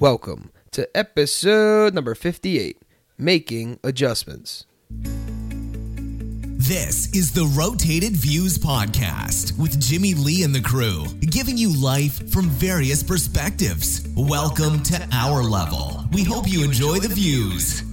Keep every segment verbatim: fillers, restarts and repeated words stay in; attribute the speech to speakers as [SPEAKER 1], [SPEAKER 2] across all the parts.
[SPEAKER 1] Welcome to episode number fifty-eight, Making Adjustments.
[SPEAKER 2] This is the Rotated Views Podcast with Jimmy Lee and the crew, giving you life from various perspectives. Welcome to our level. We hope you enjoy the views.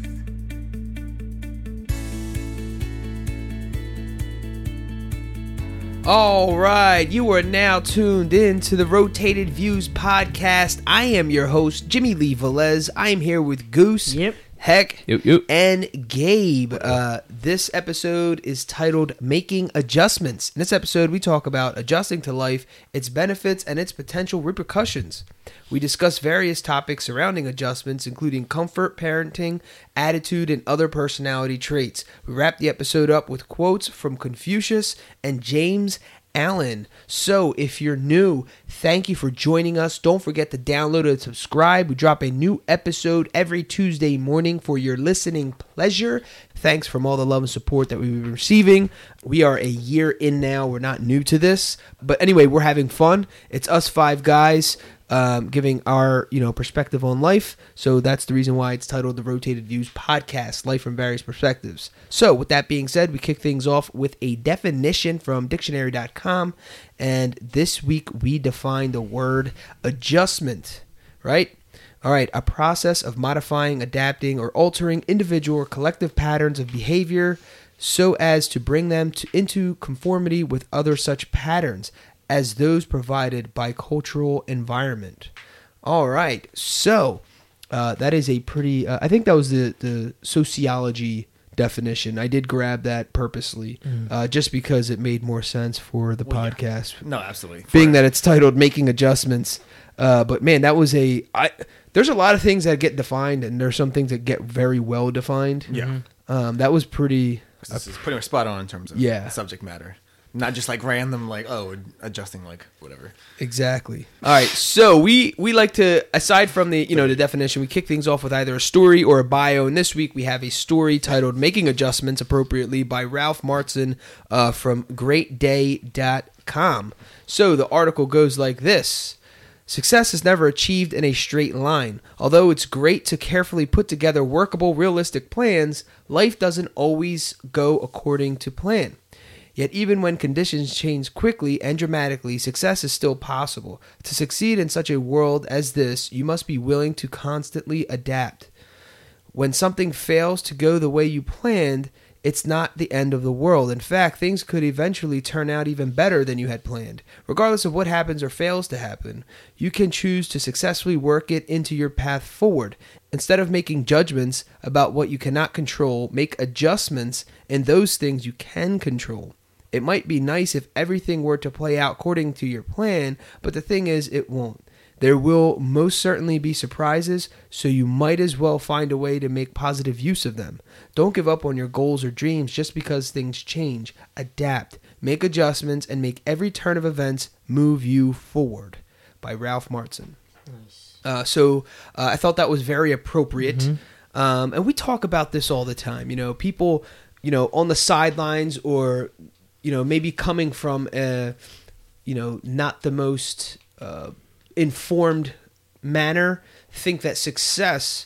[SPEAKER 1] All right, you are now tuned in to the Rotated Views Podcast. I am your host, Jimmy Lee Velez. I am here with Goose.
[SPEAKER 3] Yep.
[SPEAKER 1] Heck,
[SPEAKER 3] Yep, yep.
[SPEAKER 1] and Gabe. Uh, this episode is titled Making Adjustments. In this episode, we talk about adjusting to life, its benefits, and its potential repercussions. We discuss various topics surrounding adjustments, including comfort, parenting, attitude, and other personality traits. We wrap the episode up with quotes from Confucius and James Allen. So if you're new, thank you for joining us. Don't forget to download and subscribe. We drop a new episode every Tuesday morning for your listening pleasure. Thanks from all the love and support that we've been receiving. We are a year in now. We're not new to this. But anyway, we're having fun. It's us five guys um, giving our you know perspective on life. So that's the reason why it's titled the Rotated Views Podcast, Life from Various Perspectives. So with that being said, we kick things off with a definition from dictionary dot com. And this week we define the word adjustment, right? All right, a process of modifying, adapting, or altering individual or collective patterns of behavior so as to bring them to, into conformity with other such patterns as those provided by cultural environment. All right, so uh, that is a pretty, uh, I think that was the, the sociology definition. I did grab that purposely mm. uh, just because it made more sense for the well, podcast.
[SPEAKER 3] Yeah. No, absolutely.
[SPEAKER 1] Being
[SPEAKER 3] for
[SPEAKER 1] that it's titled Making Adjustments. Uh, but man, that was a, I, there's a lot of things that get defined and there's some things that get very well defined.
[SPEAKER 3] Yeah.
[SPEAKER 1] Um, that was pretty.
[SPEAKER 3] This is pretty much spot on in terms of
[SPEAKER 1] yeah.
[SPEAKER 3] subject matter. Not just like random, like, oh, adjusting, like, whatever.
[SPEAKER 1] Exactly. All right. So we, we like to, aside from the, you know, the definition, we kick things off with either a story or a bio. And this week we have a story titled Making Adjustments Appropriately by Ralph Martson uh, from great day dot com. So the article goes like this. Success is never achieved in a straight line. Although it's great to carefully put together workable, realistic plans, life doesn't always go according to plan. Yet even when conditions change quickly and dramatically, success is still possible. To succeed in such a world as this, you must be willing to constantly adapt. When something fails to go the way you planned, it's not the end of the world. In fact, things could eventually turn out even better than you had planned. Regardless of what happens or fails to happen, you can choose to successfully work it into your path forward. Instead of making judgments about what you cannot control, make adjustments in those things you can control. It might be nice if everything were to play out according to your plan, but the thing is, it won't. There will most certainly be surprises, so you might as well find a way to make positive use of them. Don't give up on your goals or dreams just because things change. Adapt, make adjustments, and make every turn of events move you forward. By Ralph Martson. Nice. Uh, so uh, I thought that was very appropriate. Mm-hmm. Um, and we talk about this all the time. You know, people, you know, on the sidelines or, you know, maybe coming from a, you know, not the most uh, informed manner, think that success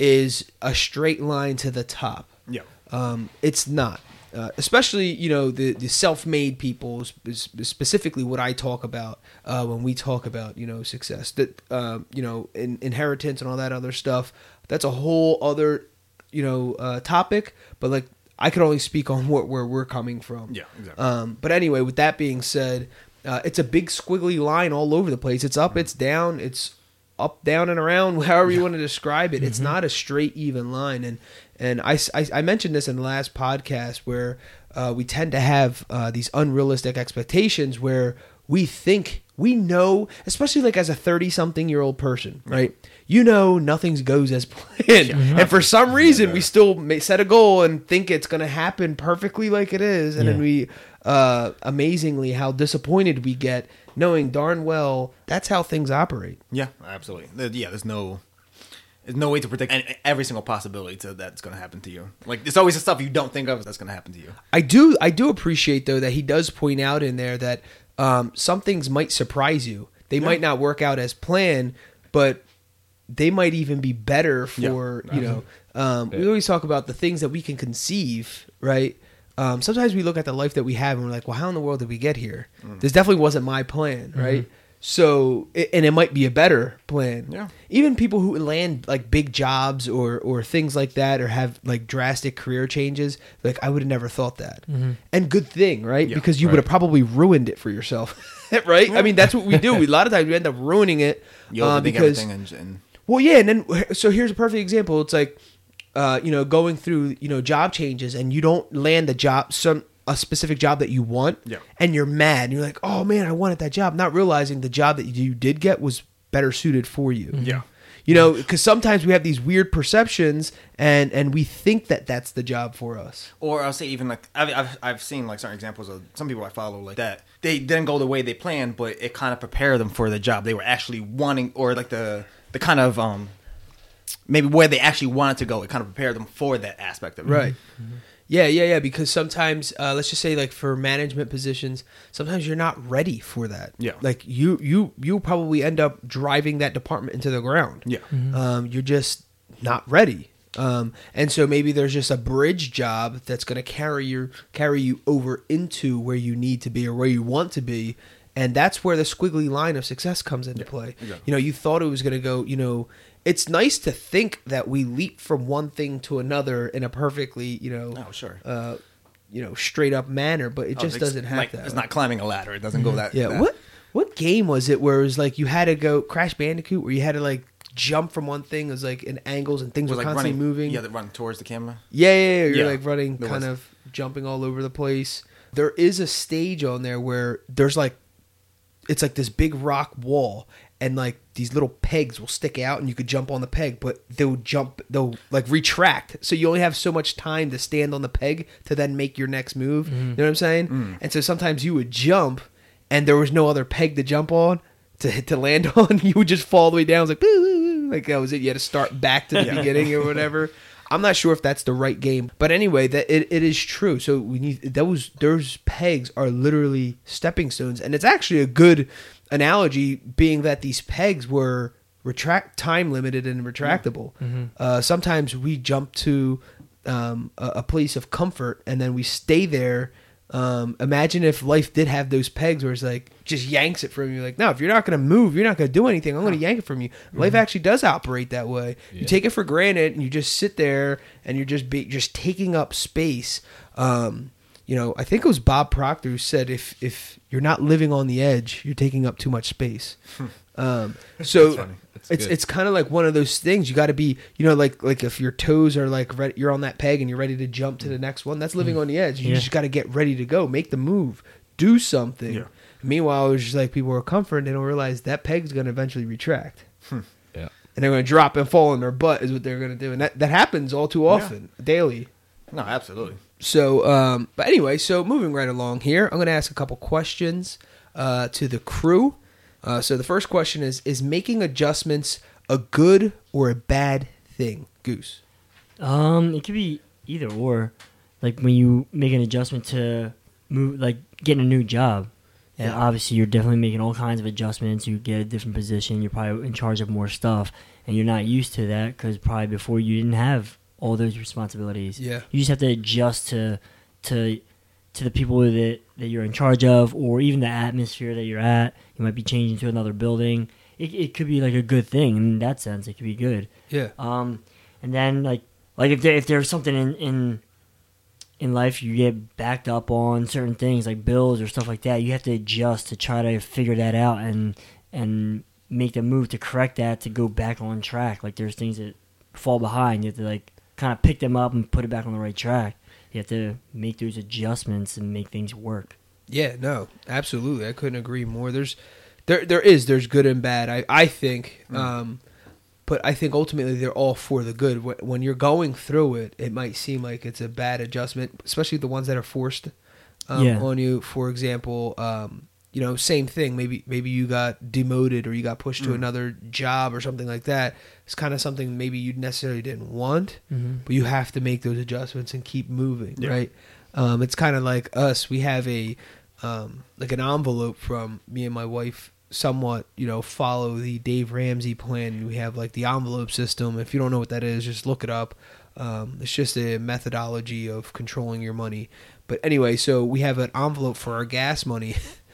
[SPEAKER 1] is a straight line to the top.
[SPEAKER 3] Yeah.
[SPEAKER 1] Um, it's not. Uh, especially, you know, the, the self-made people, specifically what I talk about uh, when we talk about, you know, success. That, uh, you know, in, inheritance and all that other stuff, that's a whole other, you know, uh, topic. But, like, I can only speak on what, where we're coming from.
[SPEAKER 3] Yeah, exactly.
[SPEAKER 1] Um, but anyway, with that being said, uh, it's a big squiggly line all over the place. It's up, it's down, it's up, down, and around, however you want to describe it. Mm-hmm. It's not a straight, even line. And and I, I, I mentioned this in the last podcast where uh, we tend to have uh, these unrealistic expectations where we think, we know, especially like as a thirty-something-year-old person, right? You know nothing goes as planned. Mm-hmm. And for some reason, we still may set a goal and think it's going to happen perfectly like it is. And yeah. then we, uh, amazingly, how disappointed we get knowing darn well that's how things operate.
[SPEAKER 3] Yeah, absolutely. Yeah, there's no... There's no way to predict every single possibility to that's going to happen to you. Like, there's always the stuff you don't think of that's going to happen to you.
[SPEAKER 1] I do I do appreciate, though, that he does point out in there that um, some things might surprise you. They yeah. might not work out as planned, but they might even be better for,
[SPEAKER 4] Yeah.
[SPEAKER 1] you know, um, we always talk about the things that we can conceive, right? Um, sometimes we look at the life that we have and we're like, well, how in the world did we get here? Mm. This definitely wasn't my plan, right? Mm-hmm. So, and it might be a better plan.
[SPEAKER 3] Yeah.
[SPEAKER 1] Even people who land like big jobs or, or things like that, or have like drastic career changes, like I would have never thought that. Mm-hmm. And good thing, right?
[SPEAKER 3] Yeah,
[SPEAKER 1] because you
[SPEAKER 3] right.
[SPEAKER 1] would have probably ruined it for yourself, right? Yeah. I mean, that's what we do. We, a lot of times we end up ruining it.
[SPEAKER 3] You
[SPEAKER 1] uh,
[SPEAKER 3] overthink
[SPEAKER 1] because,
[SPEAKER 3] everything and, and
[SPEAKER 1] well, yeah. And then, so here's a perfect example. It's like, uh, you know, going through, you know, job changes and you don't land the job, some, a specific job that you want,
[SPEAKER 3] yeah.
[SPEAKER 1] and you're mad and you're like, oh man, I wanted that job, not realizing the job that you did get was better suited for you.
[SPEAKER 3] Yeah.
[SPEAKER 1] You know, because sometimes we have these weird perceptions and and we think that that's the job for us.
[SPEAKER 3] Or I'll say even like I've, I've I've seen like certain examples of some people I follow like that. They didn't go the way they planned, but it kind of prepared them for the job they were actually wanting, or like the the kind of um maybe where they actually wanted to go. It kind of prepared them for that aspect of it.
[SPEAKER 1] Right. Mm-hmm. Yeah, yeah, yeah. Because sometimes, uh, let's just say, like for management positions, sometimes you're not ready for that.
[SPEAKER 3] Yeah.
[SPEAKER 1] Like you, you, you probably end up driving that department into the ground.
[SPEAKER 3] Yeah.
[SPEAKER 1] Mm-hmm. Um, you're just not ready. Um, and so maybe there's just a bridge job that's going to carry your carry you over into where you need to be or where you want to be. And that's where the squiggly line of success comes into yeah, play. Exactly. You know, you thought it was going to go, you know, it's nice to think that we leap from one thing to another in a perfectly, you know,
[SPEAKER 3] oh, sure.
[SPEAKER 1] uh, you know, straight up manner, but it
[SPEAKER 3] oh,
[SPEAKER 1] just doesn't have
[SPEAKER 3] like,
[SPEAKER 1] that.
[SPEAKER 3] It's
[SPEAKER 1] way.
[SPEAKER 3] not climbing a ladder. It doesn't mm-hmm. go that.
[SPEAKER 1] Yeah.
[SPEAKER 3] That.
[SPEAKER 1] What what game was it where it was like you had to go Crash Bandicoot where you had to like jump from one thing? It was like in angles and things were
[SPEAKER 3] like
[SPEAKER 1] constantly
[SPEAKER 3] running,
[SPEAKER 1] moving.
[SPEAKER 3] Yeah, run towards the camera.
[SPEAKER 1] Yeah, yeah, yeah. You're
[SPEAKER 3] yeah.
[SPEAKER 1] like running,
[SPEAKER 3] there
[SPEAKER 1] kind
[SPEAKER 3] was.
[SPEAKER 1] of jumping all over the place. There is a stage on there where there's like, it's like this big rock wall, and like these little pegs will stick out, and you could jump on the peg, but they'll jump, they'll like retract. So you only have so much time to stand on the peg to then make your next move. Mm. You know what I'm saying? Mm. And so sometimes you would jump, and there was no other peg to jump on to to land on. You would just fall all the way down. It was like, boo, like that was it. You had to start back to the yeah. beginning or whatever. I'm not sure if that's the right game, but anyway, that it, it is true. So we need those those pegs are literally stepping stones, and it's actually a good analogy, being that these pegs were retract time limited and retractable. Mm-hmm. Uh, sometimes we jump to um, a, a place of comfort, and then we stay there. Um, imagine if life did have those pegs where it's like just yanks it from you. Like, no, if you're not going to move, you're not going to do anything. I'm going to yank it from you. Mm-hmm. Life actually does operate that way. Yeah. You take it for granted, and you just sit there, and you're just be, just taking up space. Um, you know, I think it was Bob Proctor who said, if if you're not living on the edge, you're taking up too much space. um, so it's good. It's kind of like one of those things. You got to be, you know, like like if your toes are like ready, you're on that peg and you're ready to jump to the next one. That's living mm. on the edge. You yeah. just got to get ready to go, make the move, do something. Yeah. Meanwhile, it was just like people are comforted. They don't realize that peg's going to eventually retract. Hmm. Yeah, and they're going to drop and fall on their butt is what they're going to do, and that that happens all too often, yeah. daily.
[SPEAKER 3] No, absolutely.
[SPEAKER 1] So, um, but anyway, so moving right along here, I'm going to ask a couple questions uh, to the crew. Uh, so the first question is, is making adjustments a good or a bad thing? Goose.
[SPEAKER 5] Um, it could be either or. Like when you make an adjustment to move, like getting a new job. And yeah. obviously you're definitely making all kinds of adjustments. You get a different position. You're probably in charge of more stuff. And you're not used to that because probably before you didn't have all those responsibilities.
[SPEAKER 1] Yeah.
[SPEAKER 5] You just have to adjust to to to the people that, that you're in charge of, or even the atmosphere that you're at. You might be changing to another building. It it could be like a good thing in that sense. It could be good.
[SPEAKER 1] Yeah.
[SPEAKER 5] Um, and then like like if there if there's something in, in in life you get backed up on certain things like bills or stuff like that, you have to adjust to try to figure that out and and make the move to correct that to go back on track. Like there's things that fall behind. You have to like kind of pick them up and put it back on the right track. You have to make those adjustments and make things work.
[SPEAKER 1] Yeah, no, absolutely. I couldn't agree more. There's, there, there is, there's good and bad. I, I think, mm. um, but I think ultimately they're all for the good. When you're going through it, it might seem like it's a bad adjustment, especially the ones that are forced um, yeah. on you. For example, um, you know, same thing. Maybe maybe you got demoted or you got pushed to mm. another job or something like that. It's kind of something maybe you necessarily didn't want, mm-hmm. but you have to make those adjustments and keep moving, yeah. right? Um, it's kind of like us. We have a um, like an envelope from me and my wife somewhat, you know, follow the Dave Ramsey plan. We have like the envelope system. If you don't know what that is, just look it up. Um, it's just a methodology of controlling your money. But anyway, so we have an envelope for our gas money.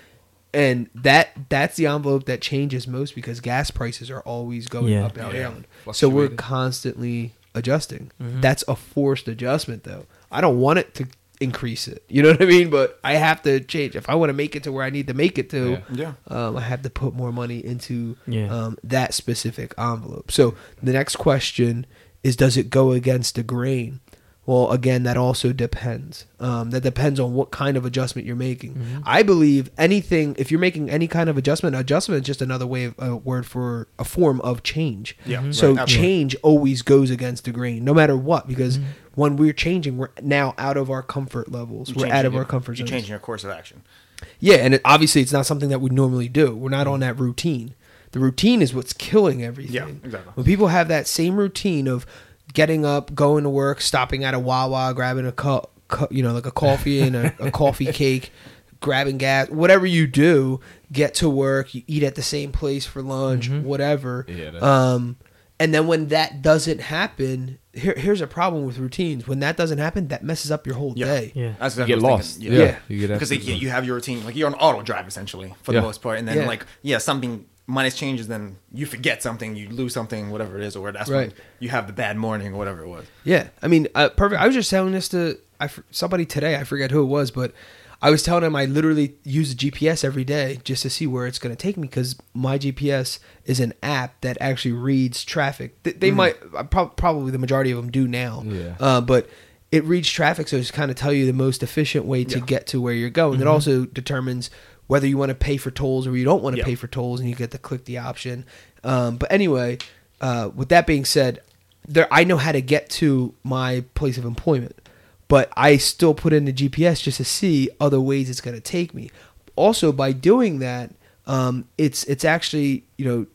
[SPEAKER 1] And that that's the envelope that changes most because gas prices are always going
[SPEAKER 5] Yeah.
[SPEAKER 1] up and
[SPEAKER 4] Yeah.
[SPEAKER 1] down. So we're
[SPEAKER 4] Fluctuating.
[SPEAKER 1] constantly adjusting.
[SPEAKER 5] Mhm.
[SPEAKER 1] That's a forced adjustment, though. I don't want it to increase it. You know what I mean? But I have to change. If I want to make it to where I need to make it to,
[SPEAKER 3] Yeah.
[SPEAKER 1] um, I have to put more money into
[SPEAKER 5] Yeah.
[SPEAKER 1] um, that specific envelope. So the next question is, does it go against the grain? Well, again, that also depends. Um, that depends on what kind of adjustment you're making.
[SPEAKER 5] Mhm.
[SPEAKER 1] I believe anything, if you're making any kind of adjustment, adjustment is just another way of a word for a form of change.
[SPEAKER 3] Yeah.
[SPEAKER 5] Mhm.
[SPEAKER 1] So
[SPEAKER 3] Right. Absolutely.
[SPEAKER 1] change always goes against the grain, no matter what, because
[SPEAKER 5] Mhm.
[SPEAKER 1] when we're changing, we're now out of our comfort levels.
[SPEAKER 3] You're
[SPEAKER 1] we're
[SPEAKER 3] changing
[SPEAKER 1] out of
[SPEAKER 3] your-
[SPEAKER 1] our comfort
[SPEAKER 3] You're
[SPEAKER 1] zones.
[SPEAKER 3] changing your course of action.
[SPEAKER 1] Yeah, and it, obviously it's not something that we normally do. We're not on that routine. The routine is what's killing everything.
[SPEAKER 3] Yeah, exactly.
[SPEAKER 1] When people have that same routine of getting up, going to work, stopping at a Wawa, grabbing a cup, cu- you know, like a coffee and a, a coffee cake, grabbing gas, whatever you do, get to work, you eat at the same place for lunch,
[SPEAKER 5] Mhm.
[SPEAKER 1] whatever.
[SPEAKER 4] Yeah, that's-
[SPEAKER 1] Um, and then when that doesn't happen, here, here's a problem with routines. When that doesn't happen, that messes up your whole
[SPEAKER 3] Yeah.
[SPEAKER 1] day.
[SPEAKER 5] Yeah.
[SPEAKER 3] That's
[SPEAKER 4] You
[SPEAKER 3] exactly
[SPEAKER 4] get
[SPEAKER 3] what I was
[SPEAKER 4] lost.
[SPEAKER 3] thinking.
[SPEAKER 1] Yeah.
[SPEAKER 4] You get
[SPEAKER 3] Because they,
[SPEAKER 4] absolutely
[SPEAKER 3] you have your routine, like you're on auto drive essentially for the
[SPEAKER 4] Yeah.
[SPEAKER 3] most part, and then
[SPEAKER 1] Yeah.
[SPEAKER 3] like yeah, something minus changes, then you forget something, you lose something, whatever it is, or where that's
[SPEAKER 1] Right.
[SPEAKER 3] when you have the bad morning or whatever it was.
[SPEAKER 1] Yeah, I mean, uh, perfect. I was just telling this to I, f- somebody today. I forget who it was, but I was telling him I literally use the G P S every day just to see where it's going to take me because my G P S is an app that actually reads traffic. They, they might uh, prob- probably the majority of them do now,
[SPEAKER 4] Yeah.
[SPEAKER 1] uh, but it reads traffic, so it's kind of tell you the most efficient way to
[SPEAKER 3] Yeah.
[SPEAKER 1] get to where you're going. It also determines whether you want to pay for tolls or you don't want to
[SPEAKER 3] Yeah.
[SPEAKER 1] pay for tolls, and you get to click the option. Um, but anyway, uh, with that being said, there I know how to get to my place of employment, but I still put in the G P S just to see other ways it's going to take me. Also, by doing that, um, it's it's actually you know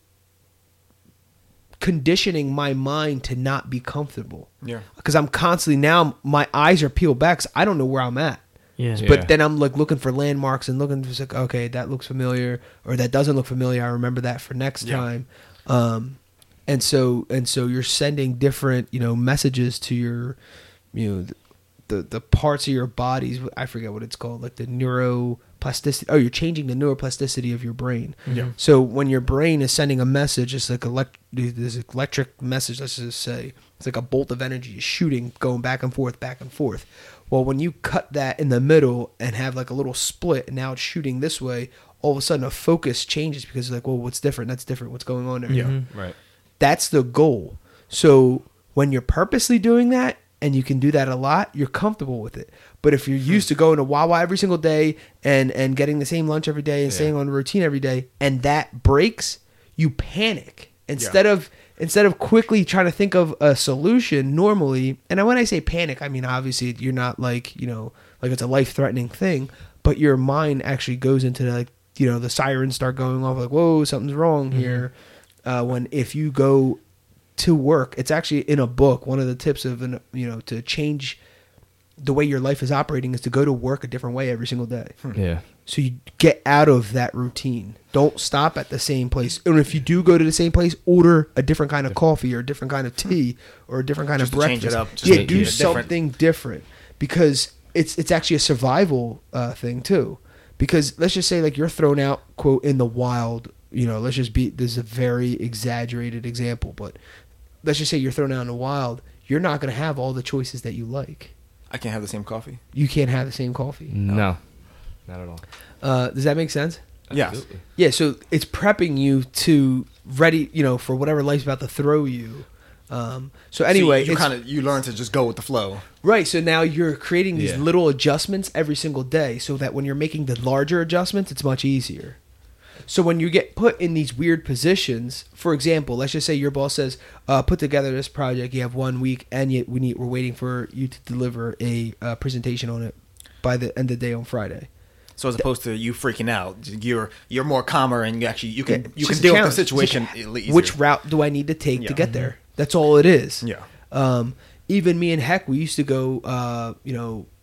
[SPEAKER 1] conditioning my mind to not be comfortable
[SPEAKER 3] Yeah.
[SPEAKER 1] because I'm constantly now my eyes are peeled back. 'Cause I don't know where I'm at.
[SPEAKER 5] Yeah.
[SPEAKER 4] Yeah.
[SPEAKER 1] But then I'm like looking for landmarks and looking for like, okay, that looks familiar or that doesn't look familiar. I remember that for next
[SPEAKER 3] Yeah.
[SPEAKER 1] time. Um, and so and so you're sending different, you know, messages to your, you know, the the, the parts of your bodies. I forget what it's called, like the neuroplasticity. Oh, you're changing the neuroplasticity of your brain.
[SPEAKER 3] Yeah.
[SPEAKER 1] So when your brain is sending a message, it's like elect- this electric message. Let's just say it's like a bolt of energy shooting, going back and forth, back and forth. Well, when you cut that in the middle and have like a little split, and now it's shooting this way, all of a sudden a focus changes because you're like, well, what's different? That's different. What's going on there?
[SPEAKER 3] Yeah.
[SPEAKER 5] Mhm.
[SPEAKER 4] Right.
[SPEAKER 1] That's the goal. So when you're purposely doing that, and you can do that a lot, you're comfortable with it. But if you're used to going to Wawa every single day and, and getting the same lunch every day and
[SPEAKER 4] Yeah.
[SPEAKER 1] staying on a routine every day, and that breaks, you panic. Instead of instead of quickly trying to think of a solution normally, and when I say panic, I mean obviously you're not like, you know, like it's a life-threatening thing, but your mind actually goes into like, you know, the sirens start going off like, whoa, something's wrong here. Uh, when if you go to work, it's actually in a book. One of the tips of an, you know, to change the way your life is operating is to go to work a different way every single day.
[SPEAKER 4] Yeah.
[SPEAKER 1] So you get out of that routine. Don't stop at the same place. And if you do go to the same place, order a different kind of coffee or a different kind of tea or a different kind
[SPEAKER 3] Just
[SPEAKER 1] of
[SPEAKER 3] to change
[SPEAKER 1] breakfast.
[SPEAKER 3] it up, just
[SPEAKER 1] Yeah,
[SPEAKER 4] make
[SPEAKER 1] do
[SPEAKER 4] it
[SPEAKER 3] different.
[SPEAKER 1] something different because it's it's actually a survival uh, thing too. Because let's just say like you're thrown out, quote, in the wild. You know, let's just be, this is a very exaggerated example, but let's just say you're thrown out in the wild. You're not going to have all the choices that you like.
[SPEAKER 3] I can't have the same coffee.
[SPEAKER 1] You can't have the same coffee.
[SPEAKER 4] No. Not at all.
[SPEAKER 1] Uh, does that make sense?
[SPEAKER 3] Yes.
[SPEAKER 4] Absolutely.
[SPEAKER 1] Yeah, so it's prepping you to ready, you know, for whatever life's about to throw you. Um, so anyway,
[SPEAKER 3] so you, you
[SPEAKER 1] it's-
[SPEAKER 3] kind of you learn to just go with the flow.
[SPEAKER 1] right. So now you're creating these
[SPEAKER 4] Yeah.
[SPEAKER 1] little adjustments every single day, so that when you're making the larger adjustments, it's much easier. So when you get put in these weird positions, for example, let's just say your boss says, uh, "Put together this project. You have one week, and yet we need we're waiting for you to deliver a uh, presentation on it by the end of the day on Friday."
[SPEAKER 3] So as opposed to you freaking out, you're you're more calmer and you actually you can
[SPEAKER 1] Yeah,
[SPEAKER 3] you
[SPEAKER 1] it's
[SPEAKER 3] can
[SPEAKER 1] just a
[SPEAKER 3] deal with
[SPEAKER 1] challenge.
[SPEAKER 3] the
[SPEAKER 1] It's like,
[SPEAKER 3] situation easier.
[SPEAKER 1] Which route do I need to take
[SPEAKER 3] Yeah.
[SPEAKER 1] to get there? That's all it is.
[SPEAKER 3] Yeah.
[SPEAKER 1] Um, even me and Heck, we used to go, uh, you know,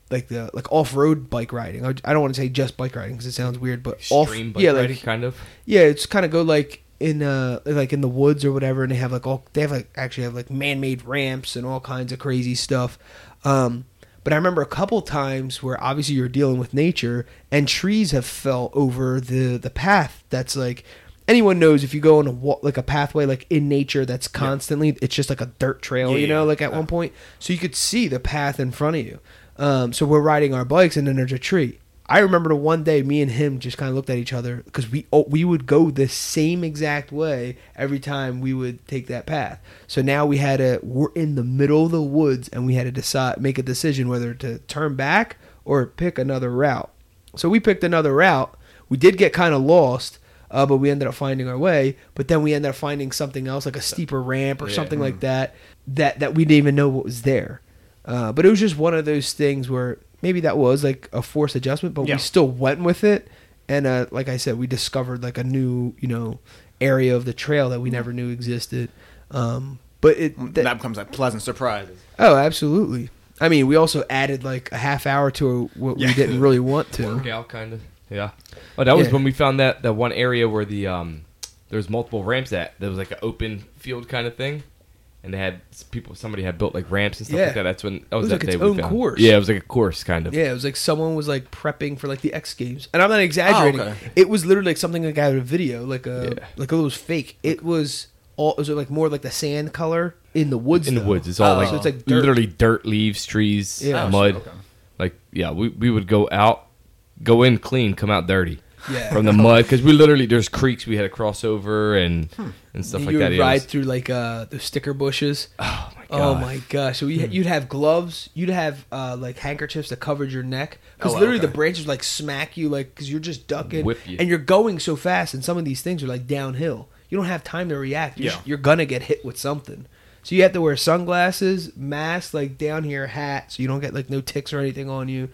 [SPEAKER 1] like the like off road bike riding. I I don't want to say just bike riding because it sounds weird, but off
[SPEAKER 4] Extreme bike
[SPEAKER 1] yeah
[SPEAKER 4] riding,
[SPEAKER 1] like
[SPEAKER 4] kind of.
[SPEAKER 1] yeah it's kind of go like in uh like in the woods or whatever, and they have like all they have like actually have like man made ramps and all kinds of crazy stuff. Um, but I remember a couple times where obviously you're dealing with nature and trees have fell over the the path. That's like. Anyone knows if you go on a wa- like a pathway like in nature that's constantly it's just like a dirt trail,
[SPEAKER 3] Yeah,
[SPEAKER 1] you know,
[SPEAKER 3] yeah.
[SPEAKER 1] like at one point, so you could see the path in front of you. Um, so we're riding our bikes and then there's a tree. I remember the one day me and him just kind of looked at each other because we oh, we would go the same exact way every time we would take that path. So now we had to we're in the middle of the woods and we had to decide make a decision whether to turn back or pick another route. So we picked another route. We did get kind of lost. Uh, but we ended up finding our way. But then we ended up finding something else, like a steeper ramp or
[SPEAKER 4] Yeah.
[SPEAKER 1] something like that, that that we didn't even know what was there. Uh, but it was just one of those things where maybe that was like a forced adjustment, but
[SPEAKER 3] Yeah.
[SPEAKER 1] we still went with it. And uh, like I said, we discovered like a new, you know, area of the trail that we never knew existed. Um, but it
[SPEAKER 3] that,
[SPEAKER 1] that-
[SPEAKER 3] becomes a pleasant surprise.
[SPEAKER 1] oh, absolutely. I mean, we also added like a half hour to what
[SPEAKER 3] Yeah.
[SPEAKER 1] we didn't really want to.
[SPEAKER 4] Workout, kind of. Yeah. Oh, that was
[SPEAKER 1] Yeah.
[SPEAKER 4] when we found that that one area where the um there's multiple ramps at. There was like an open field kind of thing, and they had s- people. Somebody had built like ramps and stuff
[SPEAKER 1] Yeah.
[SPEAKER 4] like that. That's when that was,
[SPEAKER 1] was
[SPEAKER 4] that
[SPEAKER 1] like
[SPEAKER 4] day
[SPEAKER 1] its
[SPEAKER 4] we
[SPEAKER 1] own
[SPEAKER 4] found.
[SPEAKER 1] course.
[SPEAKER 4] Yeah, it was like a course kind of.
[SPEAKER 1] Yeah, it was like someone was like prepping for like the X Games, and I'm not exaggerating.
[SPEAKER 3] Oh, okay.
[SPEAKER 1] It was literally like something like out of a video, like a
[SPEAKER 4] Yeah.
[SPEAKER 1] like it was fake. It was all it was like more like the sand color in the woods.
[SPEAKER 4] In the
[SPEAKER 1] though.
[SPEAKER 4] woods, it's all
[SPEAKER 3] Oh.
[SPEAKER 4] like,
[SPEAKER 1] So it's like dirt.
[SPEAKER 4] literally dirt, leaves, trees,
[SPEAKER 1] Yeah. Oh,
[SPEAKER 4] mud.
[SPEAKER 3] shit, okay.
[SPEAKER 4] Like yeah, we we would go out, go in clean, come out dirty.
[SPEAKER 1] Yeah.
[SPEAKER 4] From the mud, because we literally there's creeks we had to cross over and and stuff
[SPEAKER 1] you
[SPEAKER 4] like
[SPEAKER 1] would
[SPEAKER 4] that. Yeah, it
[SPEAKER 1] ride
[SPEAKER 4] was-
[SPEAKER 1] through like uh the sticker bushes.
[SPEAKER 4] oh my god!
[SPEAKER 1] Oh my gosh! So you, you'd have gloves, you'd have uh, like handkerchiefs that covered your neck because
[SPEAKER 3] Oh, wow,
[SPEAKER 1] literally
[SPEAKER 3] okay.
[SPEAKER 1] the branches like smack you like because you're just ducking
[SPEAKER 4] Whip you.
[SPEAKER 1] and you're going so fast, and some of these things are like downhill. You don't have time to react. You're,
[SPEAKER 3] Yeah.
[SPEAKER 1] just- you're gonna get hit with something. So you have to wear sunglasses, mask, like down here, hat, so you don't get like no ticks or anything on you.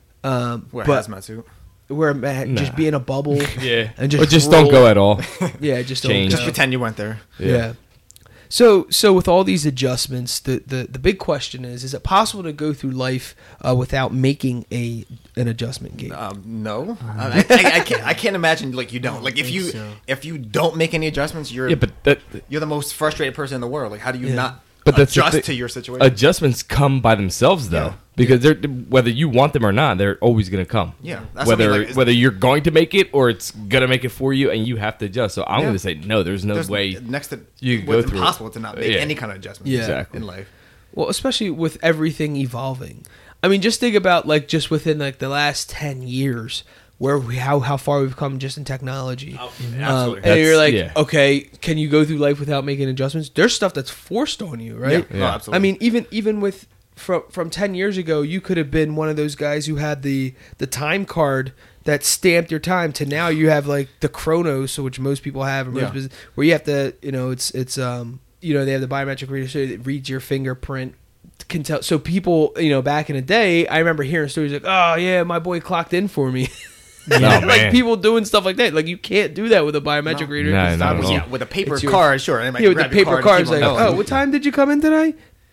[SPEAKER 1] Um,
[SPEAKER 3] Wear a
[SPEAKER 1] but
[SPEAKER 3] hazmat suit.
[SPEAKER 1] wear a ma- just
[SPEAKER 4] Nah.
[SPEAKER 1] be in a bubble.
[SPEAKER 4] Yeah,
[SPEAKER 1] and
[SPEAKER 4] or
[SPEAKER 1] just
[SPEAKER 4] just don't
[SPEAKER 1] roll.
[SPEAKER 4] go at all.
[SPEAKER 1] Yeah, just
[SPEAKER 4] Change.
[SPEAKER 1] don't
[SPEAKER 3] Just
[SPEAKER 1] go.
[SPEAKER 3] pretend you went there.
[SPEAKER 1] Yeah. So, so with all these adjustments, the, the, the big question is: is it possible to go through life uh, without making a an adjustment gate?
[SPEAKER 3] Um, no, I, I, I can't. I can't imagine like you don't. Like if
[SPEAKER 5] think
[SPEAKER 3] you
[SPEAKER 5] so.
[SPEAKER 3] if you don't make any adjustments, you're
[SPEAKER 4] Yeah, but that
[SPEAKER 3] you're the most frustrated person in the world. Like how do you
[SPEAKER 1] Yeah.
[SPEAKER 3] not
[SPEAKER 4] But that's the
[SPEAKER 3] adjust
[SPEAKER 4] thi-
[SPEAKER 3] to your situation?
[SPEAKER 4] adjustments come by themselves though,
[SPEAKER 3] Yeah.
[SPEAKER 4] because they're whether you want them or not, they're always going to come.
[SPEAKER 3] Yeah, that's what I
[SPEAKER 4] whether
[SPEAKER 3] mean, like, it's-
[SPEAKER 4] whether you're going to make it or it's going to make it for you, and you have to adjust. So I'm
[SPEAKER 3] Yeah.
[SPEAKER 4] going to say no. There's no
[SPEAKER 3] There's
[SPEAKER 4] way.
[SPEAKER 3] next to
[SPEAKER 4] you can
[SPEAKER 3] well,
[SPEAKER 4] go
[SPEAKER 3] it's
[SPEAKER 4] through it.
[SPEAKER 3] impossible to not make
[SPEAKER 4] Yeah.
[SPEAKER 3] any kind of adjustments.
[SPEAKER 1] Yeah.
[SPEAKER 4] Exactly.
[SPEAKER 3] in life.
[SPEAKER 1] Well, especially with everything evolving. I mean, just think about like just within like the last ten years, where we how how far we've come just in technology. Um,
[SPEAKER 3] absolutely.
[SPEAKER 1] and you're
[SPEAKER 4] That's-
[SPEAKER 1] like,
[SPEAKER 4] yeah.
[SPEAKER 1] okay, can you go through life without making adjustments? There's stuff that's forced on you, right?
[SPEAKER 3] Yeah, no,
[SPEAKER 4] Yeah.
[SPEAKER 3] absolutely.
[SPEAKER 1] I mean, even even with from from ten years ago, you could have been one of those guys who had the the time card that stamped your time. To now, you have like the Chronos, so which most people have, or most
[SPEAKER 3] Yeah.
[SPEAKER 1] business, where you have to, you know, it's it's um, you know, they have the biometric reader, so it reads your fingerprint. Can tell. So people, you know, back in the day, I remember hearing stories like, "Oh yeah, my boy clocked in for me."
[SPEAKER 4] Oh,
[SPEAKER 1] like
[SPEAKER 4] man.
[SPEAKER 1] people doing stuff like that. Like you can't do that with a biometric
[SPEAKER 3] No.
[SPEAKER 1] reader.
[SPEAKER 4] No,
[SPEAKER 1] 'cause
[SPEAKER 4] not
[SPEAKER 1] it's
[SPEAKER 4] at all.
[SPEAKER 3] yeah, with a paper
[SPEAKER 1] It's your-
[SPEAKER 3] card, sure. anybody
[SPEAKER 1] Yeah,
[SPEAKER 3] can
[SPEAKER 1] with the
[SPEAKER 3] grab your
[SPEAKER 1] paper
[SPEAKER 3] card and
[SPEAKER 1] cards,
[SPEAKER 3] keep
[SPEAKER 1] like,
[SPEAKER 3] on
[SPEAKER 1] oh,
[SPEAKER 3] going.
[SPEAKER 1] what time did you come in today?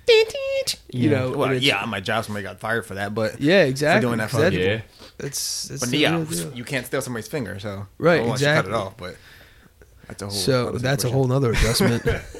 [SPEAKER 1] You know,
[SPEAKER 3] Well,
[SPEAKER 1] and it's-
[SPEAKER 3] yeah, on my job, somebody got fired for that, but
[SPEAKER 1] yeah, exactly.
[SPEAKER 3] for doing that for
[SPEAKER 1] That-
[SPEAKER 3] other people.
[SPEAKER 4] Yeah.
[SPEAKER 1] It's, it's
[SPEAKER 3] But
[SPEAKER 1] the
[SPEAKER 3] yeah,
[SPEAKER 1] real deal.
[SPEAKER 3] you can't steal somebody's finger, so
[SPEAKER 1] Right,
[SPEAKER 3] unless
[SPEAKER 1] exactly.
[SPEAKER 3] you cut it off. But that's a whole.
[SPEAKER 1] So
[SPEAKER 3] other
[SPEAKER 1] that's a
[SPEAKER 3] situation.
[SPEAKER 1] whole nother adjustment.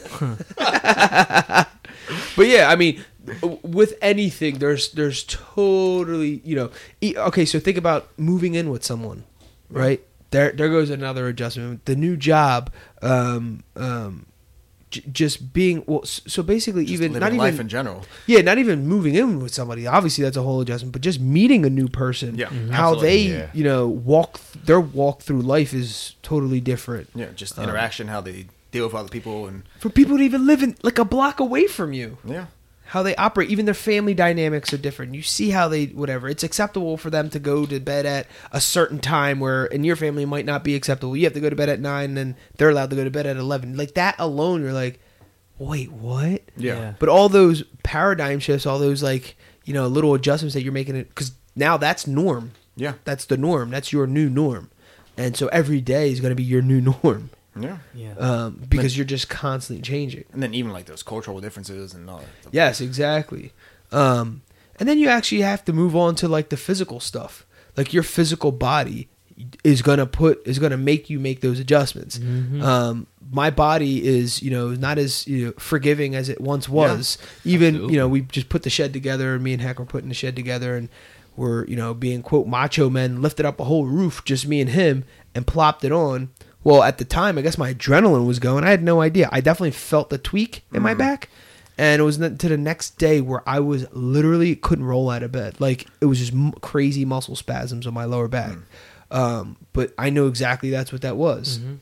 [SPEAKER 1] But yeah, I mean, with anything, there's there's totally, you know, e- okay. So think about moving in with someone, right? There there goes another adjustment. The new job, um, um, j- just being well. s- So basically,
[SPEAKER 3] Just
[SPEAKER 1] even
[SPEAKER 3] living
[SPEAKER 1] not
[SPEAKER 3] life
[SPEAKER 1] even
[SPEAKER 3] in general.
[SPEAKER 1] yeah, not even moving in with somebody. Obviously, that's a whole adjustment. But just meeting a new person,
[SPEAKER 3] Yeah, Mhm.
[SPEAKER 1] how
[SPEAKER 3] absolutely.
[SPEAKER 1] they,
[SPEAKER 4] Yeah.
[SPEAKER 1] you know, walk their walk through life is totally different.
[SPEAKER 3] Yeah, just
[SPEAKER 1] Um,
[SPEAKER 3] interaction, how they deal with other people, and
[SPEAKER 1] For people to even live in like a block away from you,
[SPEAKER 3] yeah,
[SPEAKER 1] how they operate, even their family dynamics are different. You see how they whatever. It's acceptable for them to go to bed at a certain time, where in your family it might not be acceptable. You have to go to bed at nine, and then they're allowed to go to bed at eleven. Like that alone, you're like, wait, what?
[SPEAKER 3] yeah,
[SPEAKER 5] Yeah.
[SPEAKER 1] But all those paradigm shifts, all those like you know little adjustments that you're making, it because now that's norm.
[SPEAKER 3] yeah,
[SPEAKER 1] That's the norm. That's your new norm, and so every day is going to be your new norm.
[SPEAKER 3] yeah.
[SPEAKER 5] Yeah.
[SPEAKER 1] Um, because you're just constantly changing.
[SPEAKER 3] And then even like those cultural differences and all that stuff.
[SPEAKER 1] Yes, exactly. Um, And then you actually have to move on to like the physical stuff. Like your physical body is gonna put is gonna make you make those adjustments.
[SPEAKER 5] Mm-hmm.
[SPEAKER 1] Um, my body is, you know, not as, you know, forgiving as it once was. Yeah, Even absolutely. You know, we just put the shed together. Me and Heck were putting the shed together, and we're, you know, being quote macho men, lifted up a whole roof, just me and him, and plopped it on. Well, at the time, I guess my adrenaline was going. I had no idea. I definitely felt the tweak in my back. And it was to the next day where I was literally couldn't roll out of bed. Like, it was just m- crazy muscle spasms on my lower back. Mm. Um, but I know exactly that's what that was. Mm-hmm.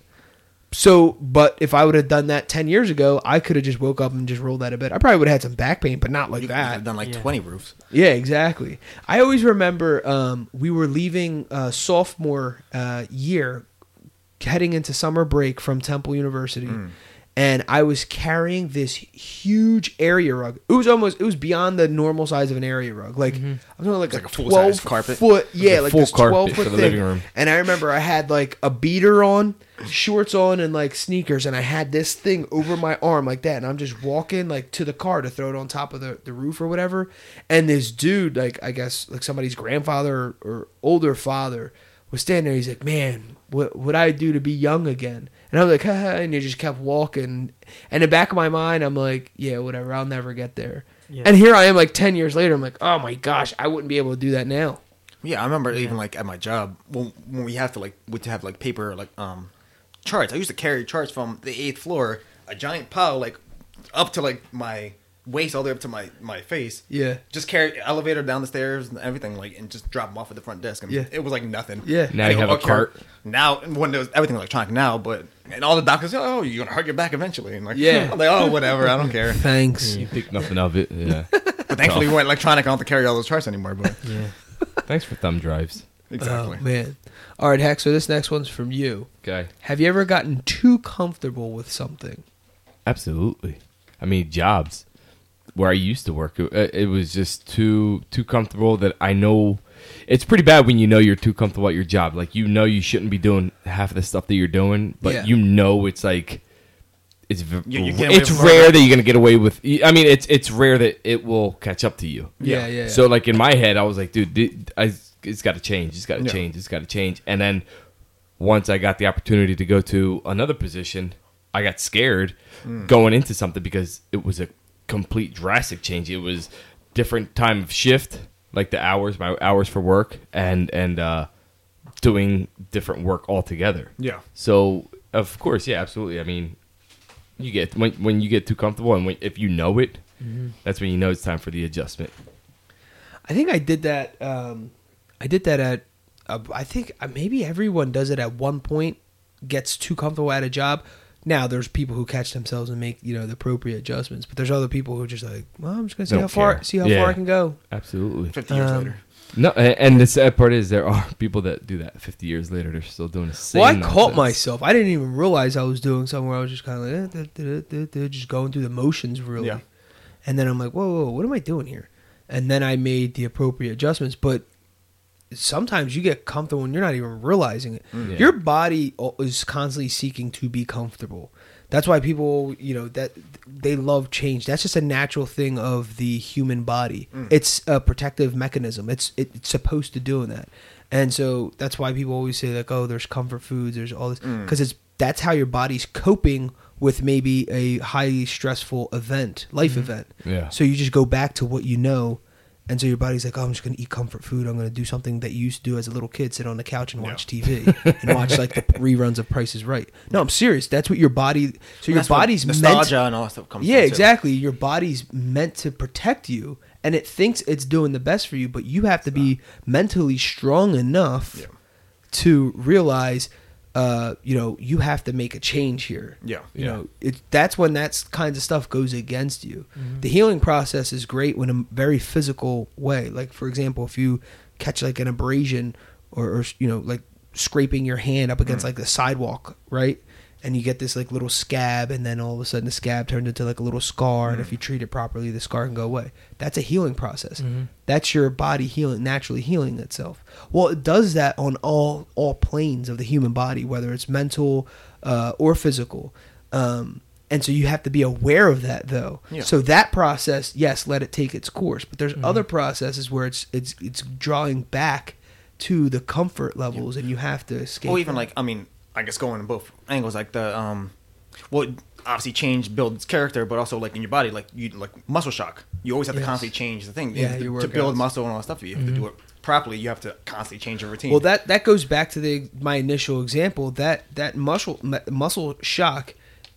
[SPEAKER 1] So, but if I would have done that ten years ago, I could have just woke up and just rolled out of bed. I probably would have had some back pain, but not like
[SPEAKER 3] you
[SPEAKER 1] that.
[SPEAKER 3] Could have done like
[SPEAKER 5] yeah.
[SPEAKER 3] twenty roofs.
[SPEAKER 1] Yeah, exactly. I always remember um, we were leaving uh, sophomore uh, year, heading into summer break from Temple University. Mm. And I was carrying this huge area rug. It was almost, it was beyond the normal size of an area rug. Like, mm-hmm. I'm talking like, like a, a twelve
[SPEAKER 3] carpet
[SPEAKER 1] foot, yeah, like
[SPEAKER 4] full
[SPEAKER 1] this twelve
[SPEAKER 4] carpet
[SPEAKER 1] foot
[SPEAKER 4] for the
[SPEAKER 1] thing.
[SPEAKER 4] living room.
[SPEAKER 1] And I remember I had like a beater on, shorts on, and like sneakers, and I had this thing over my arm like that. And I'm just walking like to the car to throw it on top of the, the roof or whatever. And this dude, like I guess like somebody's grandfather or, or older father, was standing there. He's like, "Man, what would I do to be young again?" And I was like, haha, and you just kept walking. And in the back of my mind, I'm like, yeah, whatever, I'll never get there. Yeah. And here I am like ten years later, I'm like, oh my gosh, I wouldn't be able to do that now.
[SPEAKER 3] Yeah, I remember yeah. even like at my job, when, when we have to like, we to have like paper, like um charts. I used to carry charts from the eighth floor, a giant pile, like up to like my waist all the way up to my, my face.
[SPEAKER 1] Yeah.
[SPEAKER 3] Just carry elevator down the stairs and everything, like, and just drop them off at the front desk. And
[SPEAKER 1] yeah.
[SPEAKER 3] It was like nothing.
[SPEAKER 1] Yeah.
[SPEAKER 4] Now you have a cart.
[SPEAKER 3] Now, when there's everything electronic now, but, and all the doctors say, oh, you're going to hurt your back eventually. And like,
[SPEAKER 1] yeah.
[SPEAKER 3] I'm like, oh, whatever, I don't care.
[SPEAKER 1] Thanks.
[SPEAKER 4] You think nothing of it. Yeah.
[SPEAKER 3] But thankfully, we went electronic. I don't have to carry all those charts anymore. But
[SPEAKER 5] yeah.
[SPEAKER 4] Thanks for thumb drives.
[SPEAKER 3] Exactly.
[SPEAKER 1] Oh, man. All right, Heck, so this next one's from you.
[SPEAKER 4] Okay.
[SPEAKER 1] Have you ever gotten too comfortable with something?
[SPEAKER 4] Absolutely. I mean, jobs. Where I used to work, it, it was just too too comfortable that I know it's pretty bad when you know you're too comfortable at your job. Like, you know you shouldn't be doing half of the stuff that you're doing, but
[SPEAKER 1] yeah.
[SPEAKER 4] you know it's like it's
[SPEAKER 3] you, you
[SPEAKER 4] it's rare that you're gonna get away with. I mean, it's it's rare that it will catch up to you.
[SPEAKER 1] Yeah, yeah. yeah.
[SPEAKER 4] So like in my head, I was like, dude, I, it's got to change. It's got to
[SPEAKER 3] yeah.
[SPEAKER 4] change. It's got to change. And then once I got the opportunity to go to another position, I got scared mm. going into something because it was a complete drastic change. It was different time of shift, like the hours, my hours for work, and and uh, doing different work altogether.
[SPEAKER 3] Yeah.
[SPEAKER 4] So of course, yeah, absolutely. I mean, you get when when you get too comfortable, and when, if you know it, mm-hmm. that's when you know it's time for the adjustment.
[SPEAKER 1] I think I did that. Um, I did that at. Uh, I think maybe everyone does it at one point. Gets too comfortable at a job. Now, there's people who catch themselves and make, you know, the appropriate adjustants, but there's other people who are just like, well, I'm just gonna see
[SPEAKER 4] Don't
[SPEAKER 1] how far
[SPEAKER 4] care.
[SPEAKER 1] see how
[SPEAKER 4] Yeah.
[SPEAKER 1] far I can go.
[SPEAKER 4] Absolutely.
[SPEAKER 3] fifty years
[SPEAKER 1] Um,
[SPEAKER 3] later.
[SPEAKER 4] No, and and the sad part is there are people that do that fifty years later. They're still doing the same.
[SPEAKER 1] Well, I caught
[SPEAKER 4] nonsense.
[SPEAKER 1] myself. I didn't even realize I was doing something where I was just kind of like, eh, da, da, da, da, just going through the motions, really.
[SPEAKER 3] Yeah.
[SPEAKER 1] And then I'm like, whoa, whoa, what am I doing here? And then I made the appropriate adjustments. But sometimes you get comfortable and you're not even realizing it.
[SPEAKER 4] Yeah.
[SPEAKER 1] Your body is constantly seeking to be comfortable. That's why people, you know, that they love change. That's just a natural thing of the human body. Mm. It's a protective mechanism. It's it's supposed to do that. And so that's why people always say like, oh, there's comfort foods, there's all this, because mm. it's that's how your body's coping with maybe a highly stressful event, life mm-hmm. event.
[SPEAKER 4] Yeah.
[SPEAKER 1] So you just go back to what you know. And so your body's like, oh, I'm just going to eat comfort food. I'm going to do something that you used to do as a little kid, sit on the couch and watch
[SPEAKER 3] yeah.
[SPEAKER 1] T V and watch like the reruns of Price is Right. No, I'm serious. That's what your body. So your
[SPEAKER 3] That's what
[SPEAKER 1] body's
[SPEAKER 3] nostalgia
[SPEAKER 1] meant.
[SPEAKER 3] and all that stuff comes
[SPEAKER 1] Yeah,
[SPEAKER 3] from,
[SPEAKER 1] exactly. Too. Your body's meant to protect you, and it thinks it's doing the best for you, but you have to be mentally strong enough
[SPEAKER 3] yeah.
[SPEAKER 1] to realize. Uh, you know, you have to make a change here.
[SPEAKER 3] Yeah.
[SPEAKER 1] You
[SPEAKER 4] Yeah.
[SPEAKER 1] know, it, that's when that kinds of stuff goes against you.
[SPEAKER 5] Mm-hmm.
[SPEAKER 1] The healing process is great when a very physical way. Like, for example, if you catch like an abrasion or, or you know, like scraping your hand up against mm. like the sidewalk, right? And you get this like little scab, and then all of a sudden the scab turns into like a little scar. Mm. And if you treat it properly, the scar can go away. That's a healing process. Mm-hmm. That's your body healing, naturally healing itself. Well, it does that on all all planes of the human body, whether it's mental uh, or physical. Um, And so you have to be aware of that, though.
[SPEAKER 3] Yeah.
[SPEAKER 1] So that process, yes, let it take its course. But there's other processes where it's it's it's drawing back to the comfort levels, and you have to escape.
[SPEAKER 3] Or even
[SPEAKER 1] that.
[SPEAKER 3] like, I mean, I guess going in both angles, like the um, well, obviously change builds character, but also like in your body, like you like muscle shock. You always have to
[SPEAKER 1] Yes.
[SPEAKER 3] constantly change the thing.
[SPEAKER 1] Yeah,
[SPEAKER 3] to,
[SPEAKER 1] your
[SPEAKER 3] to build
[SPEAKER 1] workouts.
[SPEAKER 3] muscle and all that stuff. You have to do it properly. You have to constantly change your routine.
[SPEAKER 1] Well, that that goes back to the my initial example. That that muscle mu- muscle shock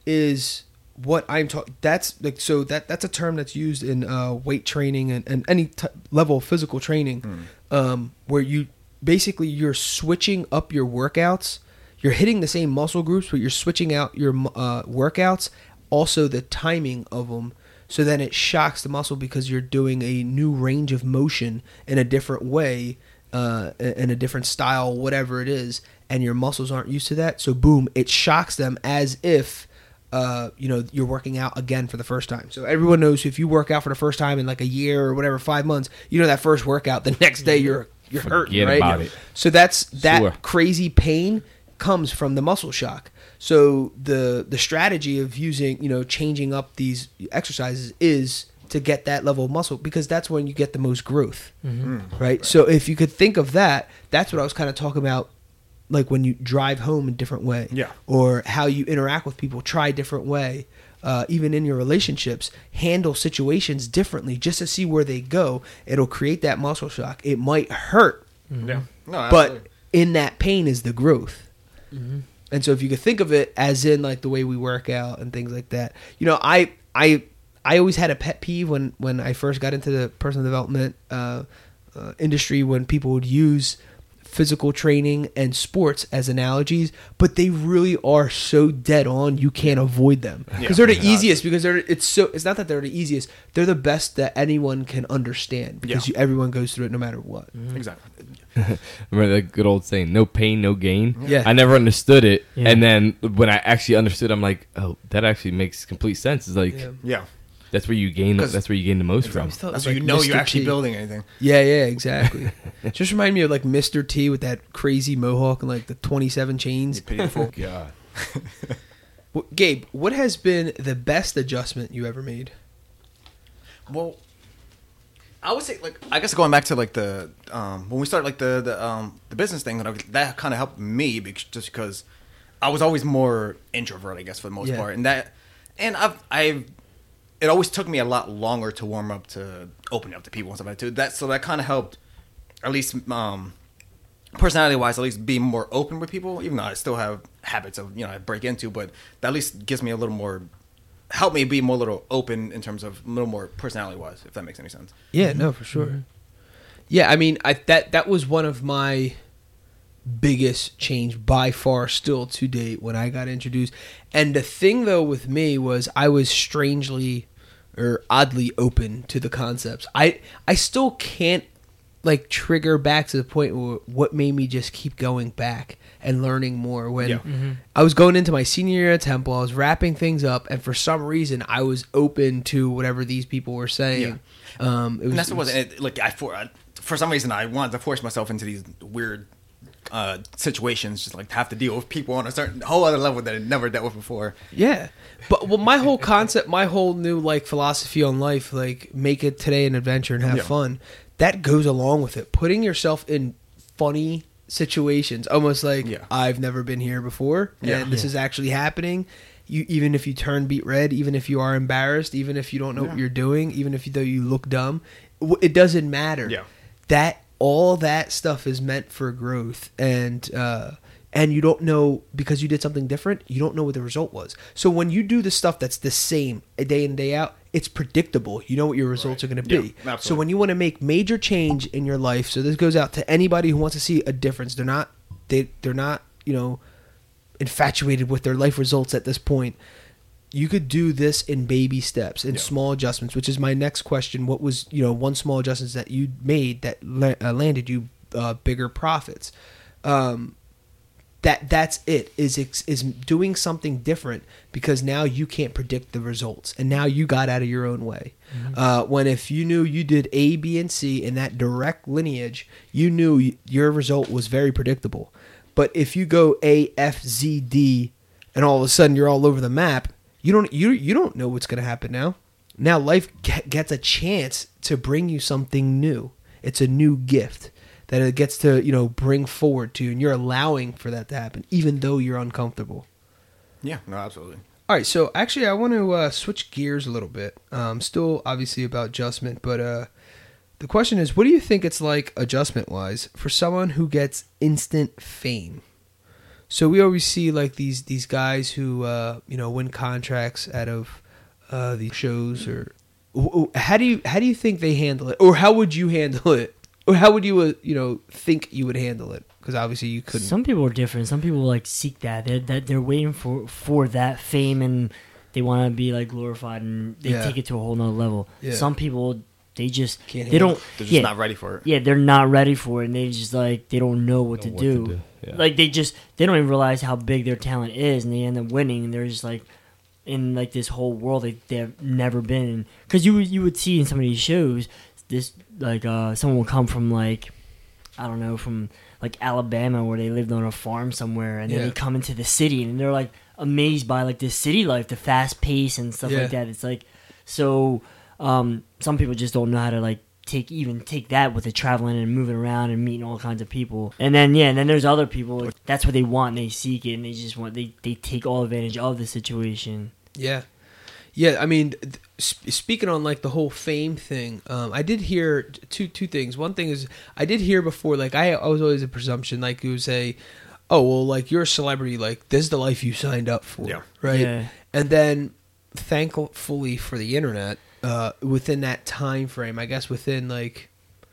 [SPEAKER 1] is what I'm talking. That's like so that that's a term that's used in uh, weight training and, and any t- level of physical training, um, where you basically you're switching up your workouts. You're hitting the same muscle groups, but you're switching out your uh, workouts. Also, the timing of them. So then it shocks the muscle because you're doing a new range of motion in a different way, uh, in a different style, whatever it is, and your muscles aren't used to that. So boom, it shocks them as if, uh, you know, you're working out again for the first time. So everyone knows if you work out for the first time in like a year or whatever, five months, you know that first workout, the next day you're you're hurting,
[SPEAKER 4] Forget
[SPEAKER 1] right?
[SPEAKER 4] about it.
[SPEAKER 1] So that's that
[SPEAKER 4] Sure.
[SPEAKER 1] crazy pain comes from the muscle shock. So the the strategy of using, you know, changing up these exercises is to get that level of muscle because that's when you get the most growth, right? So if you could think of that, that's what I was kind of talking about, like when you drive home a different way,
[SPEAKER 3] Yeah.
[SPEAKER 1] or how you interact with people, try a different way. Uh, even in your relationships, handle situations differently just to see where they go. It'll create that muscle shock. It might hurt,
[SPEAKER 3] yeah, no,
[SPEAKER 1] but
[SPEAKER 3] absolutely.
[SPEAKER 1] in that pain is the growth. And so if you could think of it as in like the way we work out and things like that, you know, I I I always had a pet peeve when when I first got into the personal development uh, uh, industry when people would use physical training and sports as analogies, but they really are so dead on you can't avoid them because
[SPEAKER 3] Yeah.
[SPEAKER 1] they're the easiest because they're it's so it's not that they're the easiest, they're the best that anyone can understand because
[SPEAKER 3] Yeah.
[SPEAKER 1] you, everyone goes through it no matter what.
[SPEAKER 3] Exactly.
[SPEAKER 4] Remember that good old saying, "No pain, no gain."
[SPEAKER 1] Yeah.
[SPEAKER 4] I never understood it,
[SPEAKER 5] Yeah.
[SPEAKER 4] and then when I actually understood, I'm like, "Oh, that actually makes complete sense." It's like
[SPEAKER 1] Yeah.
[SPEAKER 3] Yeah.
[SPEAKER 4] that's where you gain.
[SPEAKER 3] 'Cause-
[SPEAKER 4] That's where you gain the most from.
[SPEAKER 1] thought it
[SPEAKER 3] That's
[SPEAKER 1] was
[SPEAKER 3] when you
[SPEAKER 1] like
[SPEAKER 3] know
[SPEAKER 1] Mister
[SPEAKER 3] you're actually
[SPEAKER 1] T.
[SPEAKER 3] building anything.
[SPEAKER 1] Yeah, yeah, exactly. Just remind me of like Mister T with that crazy mohawk and like the twenty-seven chains.
[SPEAKER 3] Pity the fool.
[SPEAKER 4] God.
[SPEAKER 1] Well, Gabe, what has been the best adjustment you ever made?
[SPEAKER 3] Well, I would say like I guess going back to like the um, when we started like the the um, the business thing that that kind of helped me because, just because I was always more introvert I guess for the most
[SPEAKER 1] Yeah.
[SPEAKER 3] part and that and I've I've it always took me a lot longer to warm up to open up to people and stuff like that too. That so that kind of helped at least um, personality wise at least be more open with people even though I still have habits of you know I break into but that at least gives me a little more help me be more little open in terms of a little more personality wise if that makes any sense.
[SPEAKER 1] Yeah, no, for sure. Yeah, I mean, I that that was one of my biggest change by far still to date when I got introduced. And the thing though with me was I was strangely or oddly open to the concepts. I I still can't like trigger back to the point where what made me just keep going back and learning more when
[SPEAKER 3] Yeah.
[SPEAKER 1] I was going into my senior year at Temple, I was wrapping things up, and for some reason I was open to whatever these people were saying. Um, it was,
[SPEAKER 3] And that's
[SPEAKER 1] it
[SPEAKER 3] what
[SPEAKER 1] was-
[SPEAKER 3] was it, like I for I, for some reason I wanted to force myself into these weird uh, situations, just like to have to deal with people on a certain whole other level that I never dealt with before.
[SPEAKER 1] Yeah. But well, my whole concept, my whole new like philosophy on life, like make it today an adventure and have
[SPEAKER 3] Yeah.
[SPEAKER 1] fun, that goes along with it. Putting yourself in funny situations, almost like
[SPEAKER 3] Yeah.
[SPEAKER 1] I've never been here before,
[SPEAKER 3] Yeah.
[SPEAKER 1] and this is actually happening. You even if you turn beet red, even if you are embarrassed, even if you don't know what
[SPEAKER 3] Yeah.
[SPEAKER 1] you're doing, even if you, though you look dumb, w- it doesn't matter.
[SPEAKER 3] Yeah.
[SPEAKER 1] That all that stuff is meant for growth, and uh, and you don't know because you did something different. You don't know what the result was. So when you do the stuff that's the same day in day out, it's predictable. You know what your results are going to
[SPEAKER 3] Yeah,
[SPEAKER 1] be. So
[SPEAKER 3] absolutely.
[SPEAKER 1] when you want to make major change in your life, so this goes out to anybody who wants to see a difference. They're not they they're not you know infatuated with their life results at this point. You could do this in baby steps, in
[SPEAKER 3] Yeah.
[SPEAKER 1] small adjustments, which is my next question. What was, you know, one small adjustments that you made that la- uh, landed you uh, bigger profits? Um, that that's it. Is ex- is doing something different because now you can't predict the results, and now you got out of your own way. Uh, when if you knew you did A, B, and C in that direct lineage, you knew y- your result was very predictable. But if you go A, F, Z, D, and all of a sudden you're all over the map, You don't you you don't know what's going to happen now. Now life get, gets a chance to bring you something new. It's a new gift that it gets to, you know, bring forward to you, and you're allowing for that to happen, even though you're uncomfortable.
[SPEAKER 3] Yeah, no, absolutely.
[SPEAKER 1] All right, so actually I want to uh, switch gears a little bit. Um, still obviously about adjustment, but uh, the question is, what do you think it's like adjustment-wise for someone who gets instant fame? So we always see like these these guys who uh, you know win contracts out of uh, these shows, or how do you how do you think they handle it, or how would you handle it, or how would you uh, you know think you would handle it? Because obviously you couldn't.
[SPEAKER 5] Some people are different. Some people like seek that. They're that they're waiting for for that fame, and they want to be like glorified, and they
[SPEAKER 1] Yeah.
[SPEAKER 5] take it to a whole nother level.
[SPEAKER 1] Yeah.
[SPEAKER 5] Some people they just
[SPEAKER 1] Can't
[SPEAKER 5] they
[SPEAKER 1] handle
[SPEAKER 5] don't.
[SPEAKER 1] it.
[SPEAKER 3] They're just
[SPEAKER 5] yeah,
[SPEAKER 3] not ready for it.
[SPEAKER 5] Yeah, they're not ready for it, and they just like they don't know what,
[SPEAKER 4] Know
[SPEAKER 5] to,
[SPEAKER 4] what
[SPEAKER 5] do.
[SPEAKER 4] to do, yeah.
[SPEAKER 5] Like they just they don't even realize how big their talent is, and they end up winning, and they're just like in like this whole world they they've never been in. Because you would- you would see in some of these shows this like uh someone will come from like I don't know from like Alabama where they lived on a farm somewhere, and then
[SPEAKER 1] Yeah.
[SPEAKER 5] they come into the city and they're like amazed by like this city life, the fast pace and stuff
[SPEAKER 1] Yeah.
[SPEAKER 5] like that. It's like so um some people just don't know how to like take even take that with the traveling and moving around and meeting all kinds of people. And then yeah, and then there's other people that's what they want and they seek it and they just want they, they take all advantage of the situation.
[SPEAKER 1] Yeah, yeah. I mean, th- sp- speaking on like the whole fame thing, um, I did hear t- two two things. One thing is I did hear before, like I, I was always a presumption, like you would say, oh well, like you're a celebrity, like this is the life you signed up for,
[SPEAKER 3] Yeah.
[SPEAKER 1] right?
[SPEAKER 5] Yeah.
[SPEAKER 1] And then, thankfully for the internet, uh, within that time frame, I guess within like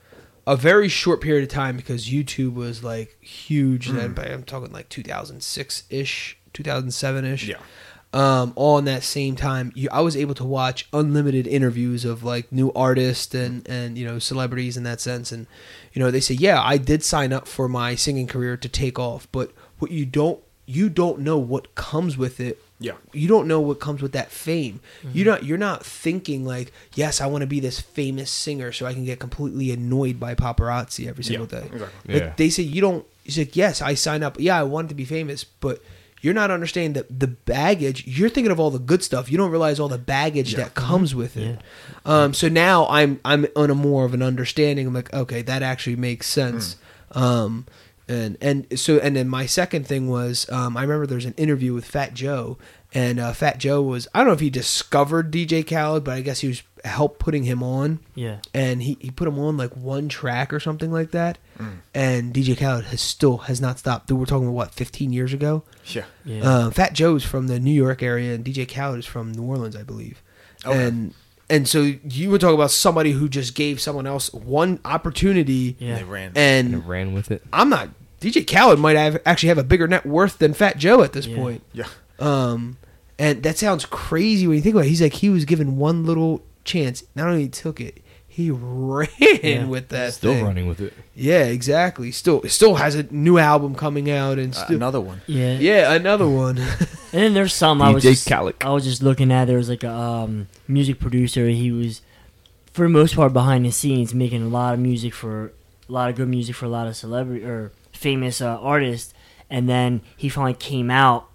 [SPEAKER 1] a very short period of time, because YouTube was like huge. Then I'm talking like two thousand six ish, two thousand seven ish.
[SPEAKER 3] Yeah.
[SPEAKER 1] Um, all in that same time, you, I was able to watch unlimited interviews of like new artists and, and you know celebrities in that sense, and you know they say, yeah, I did sign up for my singing career to take off, but what you don't you don't know what comes with it.
[SPEAKER 3] Yeah.
[SPEAKER 1] You don't know what comes with that fame. You're not you're not thinking like, yes, I want to be this famous singer so I can get completely annoyed by paparazzi every single
[SPEAKER 3] Yeah,
[SPEAKER 1] day.
[SPEAKER 3] exactly.
[SPEAKER 1] Like,
[SPEAKER 4] Yeah.
[SPEAKER 1] they say you don't. It's like, yes, I signed up. Yeah, I wanted to be famous, but you're not understanding that the baggage. You're thinking of all the good stuff. You don't realize all the baggage that comes with it. Um, so now I'm I'm on a more of an understanding. I'm like, okay, that actually makes sense. Um, and and so and then my second thing was um, I remember there was an interview with Fat Joe, and uh, Fat Joe was I don't know if he discovered D J Khaled, but I guess he was helped putting him on.
[SPEAKER 5] Yeah.
[SPEAKER 1] And he, he put him on like one track or something like that. And D J Khaled has still has not stopped. We're talking about what, fifteen years ago?
[SPEAKER 3] Yeah.
[SPEAKER 5] Yeah.
[SPEAKER 1] Uh, Fat Joe's from the New York area, and D J Khaled is from New Orleans, I believe.
[SPEAKER 3] Okay.
[SPEAKER 1] And and so you were talking about somebody who just gave someone else one opportunity,
[SPEAKER 5] Yeah.
[SPEAKER 3] They ran.
[SPEAKER 1] and
[SPEAKER 4] And ran with it.
[SPEAKER 1] I'm not. D J Khaled might have actually have a bigger net worth than Fat Joe at this
[SPEAKER 5] Yeah.
[SPEAKER 1] point.
[SPEAKER 3] yeah.
[SPEAKER 1] Um, and that sounds crazy when you think about it. He's like he was given one little chance. Not only took it, he ran
[SPEAKER 5] Yeah.
[SPEAKER 1] with that.
[SPEAKER 4] Still
[SPEAKER 1] thing.
[SPEAKER 4] running with it.
[SPEAKER 1] Yeah, exactly. Still, still has a new album coming out, and
[SPEAKER 3] Uh,
[SPEAKER 1] still,
[SPEAKER 3] another one.
[SPEAKER 5] Yeah.
[SPEAKER 1] yeah, another one.
[SPEAKER 5] And then there's some I was
[SPEAKER 4] D J
[SPEAKER 5] just,
[SPEAKER 4] Khaled.
[SPEAKER 5] I was just looking at. There was like a um, music producer. He was, for the most part, behind the scenes, making a lot of music for a lot of good music for a lot of celebrity or famous uh, artists. And then he finally came out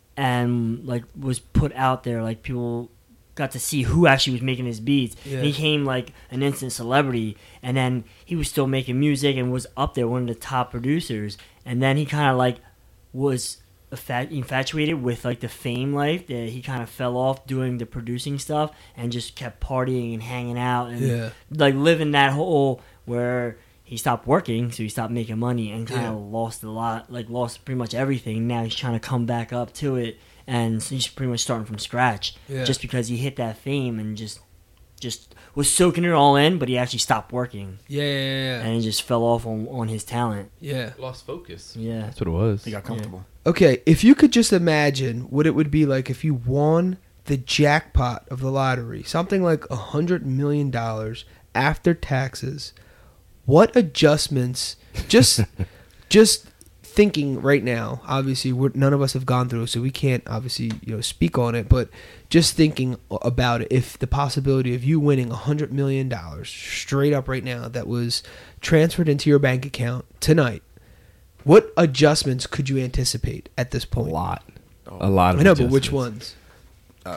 [SPEAKER 5] and like was put out there. Like people got to see who actually was making his beats.
[SPEAKER 1] Yeah.
[SPEAKER 5] And he became like an instant celebrity. And then he was still making music and was up there, one of the top producers. And then he kind of like was infat- infatuated with like the fame life that he kind of fell off doing the producing stuff and just kept partying and hanging out and
[SPEAKER 1] Yeah.
[SPEAKER 5] like living that whole where he stopped working, so he stopped making money and kind
[SPEAKER 1] Yeah.
[SPEAKER 5] of lost a lot, like lost pretty much everything. Now he's trying to come back up to it, and he's pretty much starting from scratch,
[SPEAKER 1] Yeah.
[SPEAKER 5] just because he hit that fame and just just was soaking it all in, but he actually stopped working
[SPEAKER 1] Yeah, yeah, yeah,
[SPEAKER 5] and it just fell off on, on his talent.
[SPEAKER 1] yeah.
[SPEAKER 4] Lost focus.
[SPEAKER 5] Yeah.
[SPEAKER 4] That's what it was.
[SPEAKER 3] They got comfortable.
[SPEAKER 1] Okay, if you could just imagine what it would be like if you won the jackpot of the lottery, something like a hundred million dollars after taxes, what adjustments? Just, just thinking right now. Obviously, we're, none of us have gone through, it, so we can't obviously you know speak on it. But just thinking about it, if the possibility of you winning a hundred million dollars straight up right now that was transferred into your bank account tonight, what adjustments could you anticipate at this
[SPEAKER 4] A
[SPEAKER 1] point?
[SPEAKER 4] lot. A lot of
[SPEAKER 1] I know, but which
[SPEAKER 4] adjustments.
[SPEAKER 1] ones?
[SPEAKER 3] Uh,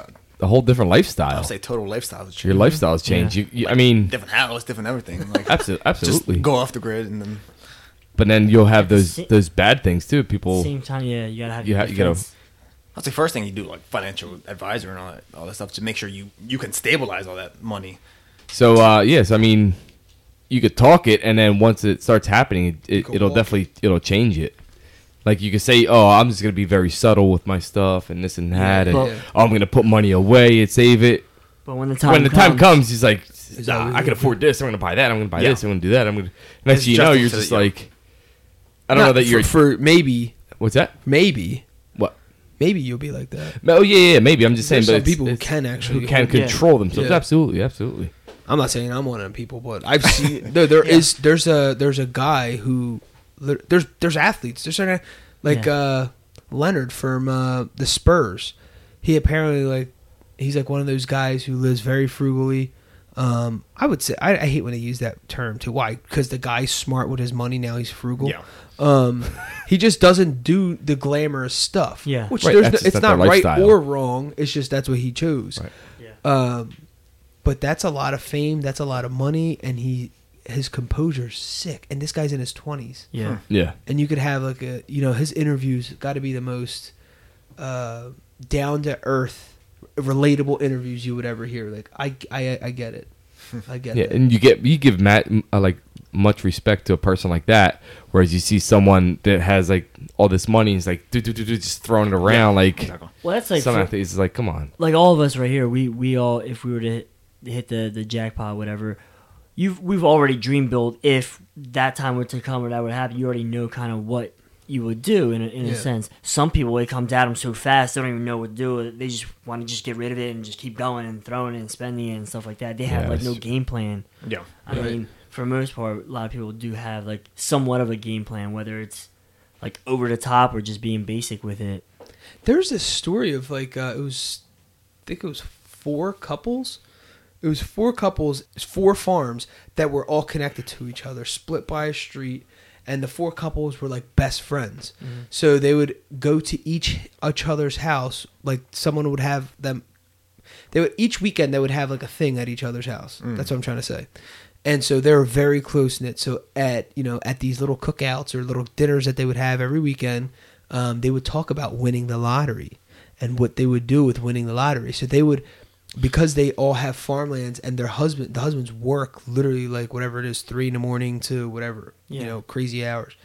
[SPEAKER 4] a whole different lifestyle.
[SPEAKER 3] I'll say total lifestyle change.
[SPEAKER 4] Your lifestyles change.
[SPEAKER 5] Yeah.
[SPEAKER 4] You, you, I mean,
[SPEAKER 3] different house, different everything. Like
[SPEAKER 4] absolutely, absolutely.
[SPEAKER 3] just go off the grid and then.
[SPEAKER 4] But then you'll have those
[SPEAKER 5] Sa-
[SPEAKER 4] those bad things too. People,
[SPEAKER 5] Same time, yeah, you gotta have.
[SPEAKER 4] You
[SPEAKER 5] your
[SPEAKER 4] ha- you gotta-
[SPEAKER 5] defense.
[SPEAKER 3] That's the first thing you do, like financial advisor and all that, all that stuff, to make sure you you can stabilize all that money.
[SPEAKER 4] so uh, yes, I mean, you could talk it, and then once it starts happening, it, it,
[SPEAKER 1] can
[SPEAKER 4] it'll
[SPEAKER 1] walk
[SPEAKER 4] definitely it'll change it. Like you could say, oh, I'm just gonna be very subtle with my stuff and this and that, and
[SPEAKER 5] Well-
[SPEAKER 4] oh, I'm gonna put money away and save it.
[SPEAKER 5] But when the time
[SPEAKER 4] when the
[SPEAKER 5] comes,
[SPEAKER 4] time comes, he's like,
[SPEAKER 1] that
[SPEAKER 4] nah,
[SPEAKER 1] what
[SPEAKER 4] I
[SPEAKER 1] you
[SPEAKER 4] can
[SPEAKER 1] do?
[SPEAKER 4] afford this. I'm gonna buy that. I'm gonna buy
[SPEAKER 3] Yeah.
[SPEAKER 4] this. I'm gonna do that. I'm gonna. Next
[SPEAKER 3] It's
[SPEAKER 4] thing you know,
[SPEAKER 3] adjusting
[SPEAKER 4] you're
[SPEAKER 3] to
[SPEAKER 4] just
[SPEAKER 3] the- yeah.
[SPEAKER 4] like, I don't know
[SPEAKER 1] Not
[SPEAKER 4] that
[SPEAKER 1] for,
[SPEAKER 4] you're.
[SPEAKER 1] for maybe,
[SPEAKER 4] What's that?
[SPEAKER 1] maybe,
[SPEAKER 4] What?
[SPEAKER 1] maybe you'll be like that.
[SPEAKER 4] Oh yeah, yeah, maybe. I'm just saying,
[SPEAKER 1] There's
[SPEAKER 4] but
[SPEAKER 1] some
[SPEAKER 4] it's-
[SPEAKER 1] people who
[SPEAKER 4] it's-
[SPEAKER 1] can actually
[SPEAKER 4] who can
[SPEAKER 1] hold-
[SPEAKER 4] control themselves.
[SPEAKER 1] Yeah.
[SPEAKER 4] Absolutely, absolutely.
[SPEAKER 1] I'm not saying I'm one of them people, but I've seen there. There is there's a there's a guy who lit- there's there's athletes. There's certain like
[SPEAKER 5] Yeah.
[SPEAKER 1] uh, Leonard from uh, the Spurs. He apparently like he's like one of those guys who lives very frugally. Um, I would say I, I hate when they use that term too. Why? Because the guy's smart with his money. Now he's frugal.
[SPEAKER 3] Yeah.
[SPEAKER 1] Um, he just doesn't do the glamorous stuff.
[SPEAKER 5] Yeah.
[SPEAKER 1] Which
[SPEAKER 4] Right,
[SPEAKER 1] there's
[SPEAKER 4] that's
[SPEAKER 1] no,
[SPEAKER 4] just
[SPEAKER 1] it's
[SPEAKER 4] not
[SPEAKER 1] not
[SPEAKER 4] their
[SPEAKER 1] right
[SPEAKER 4] lifestyle.
[SPEAKER 1] or wrong. It's just that's what he chose.
[SPEAKER 4] Right.
[SPEAKER 5] Yeah.
[SPEAKER 1] Um, but that's a lot of fame. That's a lot of money, and he his composure's sick. And this guy's in his twenties,
[SPEAKER 5] Yeah.
[SPEAKER 4] Yeah.
[SPEAKER 1] and you could have like a you know his interviews got to be the most uh, down to earth, relatable interviews you would ever hear. Like I I I get it, I get
[SPEAKER 4] Yeah,
[SPEAKER 1] it.
[SPEAKER 4] and you get you give Matt uh, like much respect to a person like that, whereas you see someone that has like all this money, and is like do do do do just throwing it around like
[SPEAKER 3] Exactly.
[SPEAKER 5] Well, that's like
[SPEAKER 4] some
[SPEAKER 5] for-
[SPEAKER 4] athletes is like, come on.
[SPEAKER 5] like all of us right here. We we all, if we were to hit, hit the the jackpot, whatever. You've we've already dream built. If that time were to come or that would happen, you already know kind of what you would do in a, in
[SPEAKER 1] Yeah.
[SPEAKER 5] a sense. Some people, it comes at them so fast, they don't even know what to do. They just want to just get rid of it and just keep going and throwing it and spending it and stuff like that. They have
[SPEAKER 4] Yeah,
[SPEAKER 5] like no
[SPEAKER 4] it's-
[SPEAKER 5] game plan.
[SPEAKER 3] Yeah.
[SPEAKER 5] I
[SPEAKER 1] Right.
[SPEAKER 5] mean, for the most part, a lot of people do have like somewhat of a game plan, whether it's like over the top or just being basic with it.
[SPEAKER 1] There's this story of like uh, it was, I think it was four couples. It was four couples, four farms that were all connected to each other, split by a street, and the four couples were like best friends. So they would go to each each other's house. Like someone would have them. They would each weekend they would have like a thing at each other's house. That's what I'm trying to say. And so they were very close knit. So at you know at these little cookouts or little dinners that they would have every weekend, um, they would talk about winning the lottery and what they would do with winning the lottery. So they would, because they all have farmlands and their husband, the husbands work literally like whatever it is, three in the morning to whatever, you
[SPEAKER 5] Yeah.
[SPEAKER 1] know, crazy hours.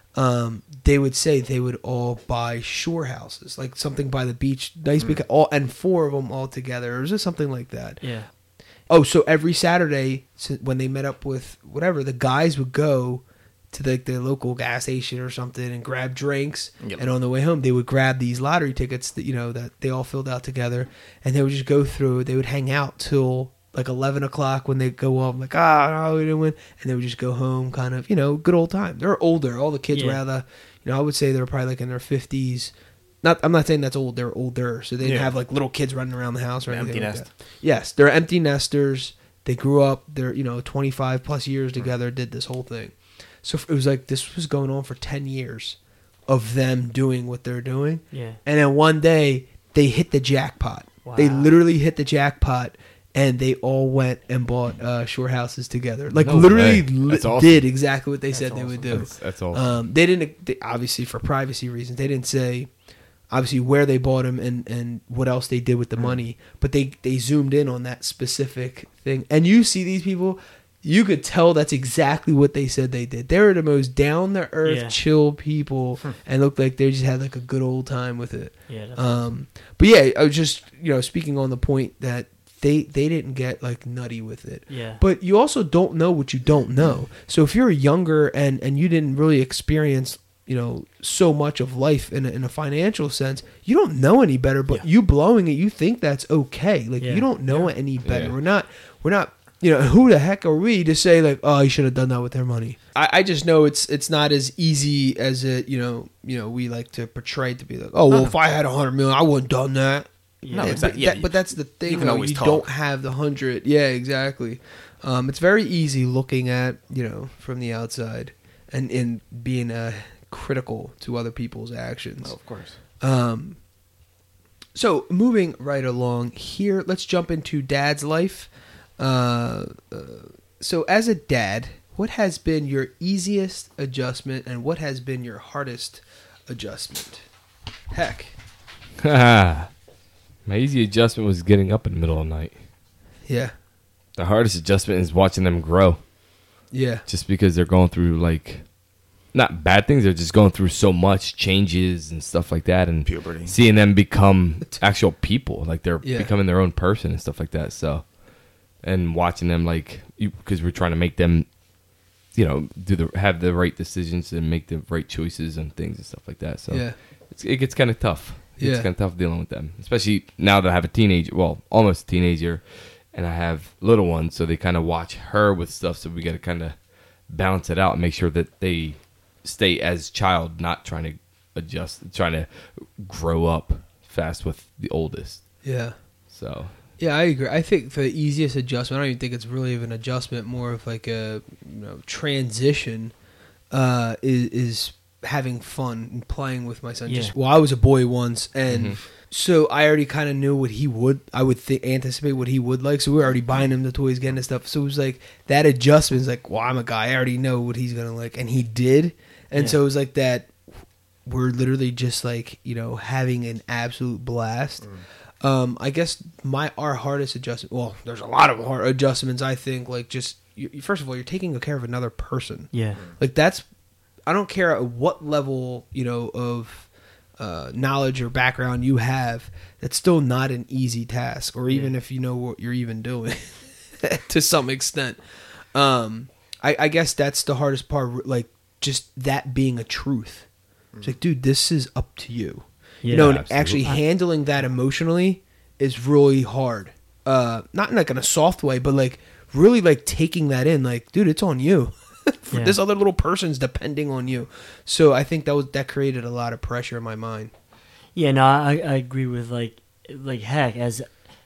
[SPEAKER 1] Um, they would say they would all buy shore houses, like something by the beach, nice big, all and four of them all together, or just something like that.
[SPEAKER 5] Yeah.
[SPEAKER 1] Oh, so every Saturday so when they met up with whatever, the guys would go to the, the local gas station or something and grab drinks.
[SPEAKER 3] Yep.
[SPEAKER 1] And on the way home, they would grab these lottery tickets that you know that they all filled out together, and they would just go through. They would hang out till like eleven o'clock when they go off, like ah, no, we didn't win, and they would just go home, kind of you know, good old time. They're older. All the kids were
[SPEAKER 5] Yeah.
[SPEAKER 1] out of the, you know, I would say they were probably like in their fifties. Not, I'm not saying that's old. They're older, so they didn't
[SPEAKER 3] Yeah.
[SPEAKER 1] have like little kids running around the house or
[SPEAKER 3] An
[SPEAKER 1] anything
[SPEAKER 3] empty
[SPEAKER 1] like
[SPEAKER 3] nest.
[SPEAKER 1] that. Yes, they're empty nesters. They grew up. They're you know twenty-five plus years together. Did this whole thing. So it was like this was going on for ten years of them doing what they're doing.
[SPEAKER 5] Yeah.
[SPEAKER 1] And then one day they hit the jackpot. They
[SPEAKER 5] Wow.
[SPEAKER 1] literally hit the jackpot, and they all went and bought uh, shore houses together. Like
[SPEAKER 4] No
[SPEAKER 1] literally
[SPEAKER 4] way.
[SPEAKER 1] li-
[SPEAKER 4] That's awesome.
[SPEAKER 1] did exactly what they said they would do.
[SPEAKER 4] That's, that's awesome.
[SPEAKER 1] Um, they didn't they, obviously for privacy reasons. They didn't say obviously where they bought them and, and what else they did with the money, but they they zoomed in on that specific thing. And you see these people, you could tell that's exactly what they said they did. They were the most down to earth,
[SPEAKER 5] Yeah.
[SPEAKER 1] chill people, and looked like they just had like a good old time with it.
[SPEAKER 5] Yeah. That's
[SPEAKER 1] Um, but yeah, I was just you know speaking on the point that they they didn't get like nutty with it.
[SPEAKER 5] Yeah.
[SPEAKER 1] But you also don't know what you don't know. So if you're younger and and you didn't really experience you know so much of life in a, in a financial sense, you don't know any better. But you blowing it, you think that's okay. Like
[SPEAKER 5] Yeah.
[SPEAKER 1] you don't know any better.
[SPEAKER 4] Yeah.
[SPEAKER 1] We're not we're not. You know, who the heck are we to say like, oh, you should have done that with their money? I, I just know it's it's not as easy as it, you know, you know, we like to portray it to be like, oh, well, if I had a hundred million, I wouldn't have done that.
[SPEAKER 3] No,
[SPEAKER 1] Yeah,
[SPEAKER 3] exactly.
[SPEAKER 1] but,
[SPEAKER 3] Yeah,
[SPEAKER 1] that, but that's the thing.
[SPEAKER 3] you can
[SPEAKER 1] though,
[SPEAKER 3] always
[SPEAKER 1] you
[SPEAKER 3] talk.
[SPEAKER 1] don't have the hundred. Yeah, exactly. Um, it's very easy looking at you know from the outside and and being uh, critical to other people's actions.
[SPEAKER 3] Oh, of course.
[SPEAKER 1] Um, So moving right along here, let's jump into Dad's life. Uh, uh, so as a dad, what has been your easiest adjustment and what has been your hardest adjustment? Heck.
[SPEAKER 4] My easy adjustment was getting up in the middle of the night.
[SPEAKER 1] Yeah.
[SPEAKER 4] The hardest adjustment is watching them grow.
[SPEAKER 1] Yeah.
[SPEAKER 4] Just because they're going through, like, not bad things, they're just going through so much changes and stuff like that. And
[SPEAKER 3] Puberty.
[SPEAKER 4] seeing them become actual people. Like, they're
[SPEAKER 1] Yeah.
[SPEAKER 4] becoming their own person and stuff like that. So, and watching them, like, because we're trying to make them, you know, do the have the right decisions and make the right choices and things and stuff like that. So,
[SPEAKER 1] Yeah.
[SPEAKER 4] it's, it gets kind of tough. It's
[SPEAKER 1] Yeah.
[SPEAKER 4] kind of tough dealing with them, especially now that I have a teenager, well, almost a teenager, and I have little ones, so they kind of watch her with stuff, so we got to kind of balance it out and make sure that they stay as child, not trying to adjust, trying to grow up fast with the oldest.
[SPEAKER 1] Yeah.
[SPEAKER 4] So,
[SPEAKER 1] Yeah, I agree. I think the easiest adjustment, I don't even think it's really of an adjustment, more of like a you know, transition, uh, is, is having fun and playing with my son.
[SPEAKER 5] Yeah.
[SPEAKER 1] Just, well, I was a boy once, and
[SPEAKER 4] Mhm.
[SPEAKER 1] so I already kind of knew what he would, I would th- anticipate what he would like. So we were already buying him the toys, getting his stuff. So it was like, that adjustment is like, well, I'm a guy, I already know what he's going to like. And he did. And
[SPEAKER 5] Yeah.
[SPEAKER 1] so it was like that, we're literally just like, you know, having an absolute blast. Um, I guess my our hardest adjustment. Well, there's a lot of hard adjustments. I think like just you, first of all, you're taking care of another person.
[SPEAKER 5] Yeah.
[SPEAKER 1] Like that's, I don't care at what level you know of uh, knowledge or background you have. That's still not an easy task, or even
[SPEAKER 5] Yeah.
[SPEAKER 1] if you know what you're even doing, to some extent. Um, I, I guess that's the hardest part. Like just that being a truth. It's like, dude, this is up to you.
[SPEAKER 5] Yeah.
[SPEAKER 1] You know, and
[SPEAKER 4] absolutely.
[SPEAKER 1] actually handling that emotionally is really hard. Uh, not in like in a soft way, but like really like taking that in. Like, dude, it's on you.
[SPEAKER 5] Yeah.
[SPEAKER 1] This other little person's depending on you. So I think that was that created a lot of pressure in my mind.
[SPEAKER 5] Yeah, no, I, I agree with like like heck as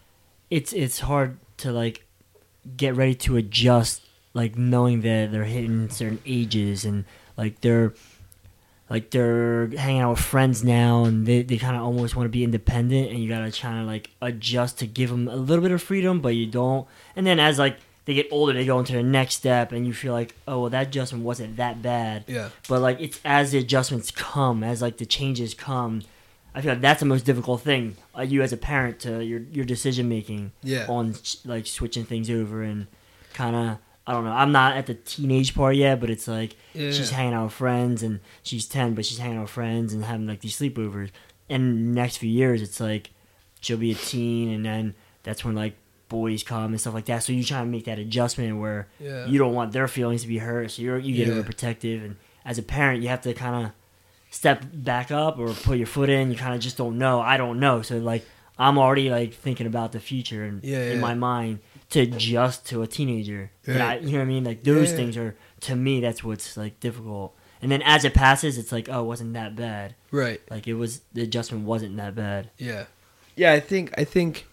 [SPEAKER 5] it's it's hard to like get ready to adjust, like knowing that they're hitting certain ages and like they're like they're hanging out with friends now and they, they kind of almost want to be independent and you gotta try to like adjust to give them a little bit of freedom, but you don't. And then as like they get older, they go into the next step and you feel like, oh well, that adjustment wasn't that bad.
[SPEAKER 1] Yeah.
[SPEAKER 5] But like it's as the adjustments come, as like the changes come, I feel like that's the most difficult thing. Uh, you as a parent to your your decision making
[SPEAKER 1] Yeah.
[SPEAKER 5] on like switching things over and kind of I don't know. I'm not at the teenage part yet, but it's like
[SPEAKER 1] Yeah.
[SPEAKER 5] she's hanging out with friends and she's ten, but she's hanging out with friends and having like these sleepovers. And next few years, it's like she'll be a teen, and then that's when like boys come and stuff like that. So you try to make that adjustment where
[SPEAKER 1] Yeah.
[SPEAKER 5] you don't want their feelings to be hurt, so you're you get
[SPEAKER 1] Yeah.
[SPEAKER 5] overprotective. And as a parent, you have to kind of step back up or put your foot in. You kind of just don't know. I don't know. So like I'm already like thinking about the future and
[SPEAKER 1] Yeah,
[SPEAKER 5] in
[SPEAKER 1] yeah.
[SPEAKER 5] my mind to adjust to a teenager. And I,
[SPEAKER 1] Right.
[SPEAKER 5] you know what I mean? Like those
[SPEAKER 1] Yeah.
[SPEAKER 5] things are to me that's what's like difficult. And then as it passes, it's like, oh, it wasn't that bad.
[SPEAKER 1] Right.
[SPEAKER 5] Like it was the adjustment wasn't that bad.
[SPEAKER 1] Yeah. Yeah, I think I think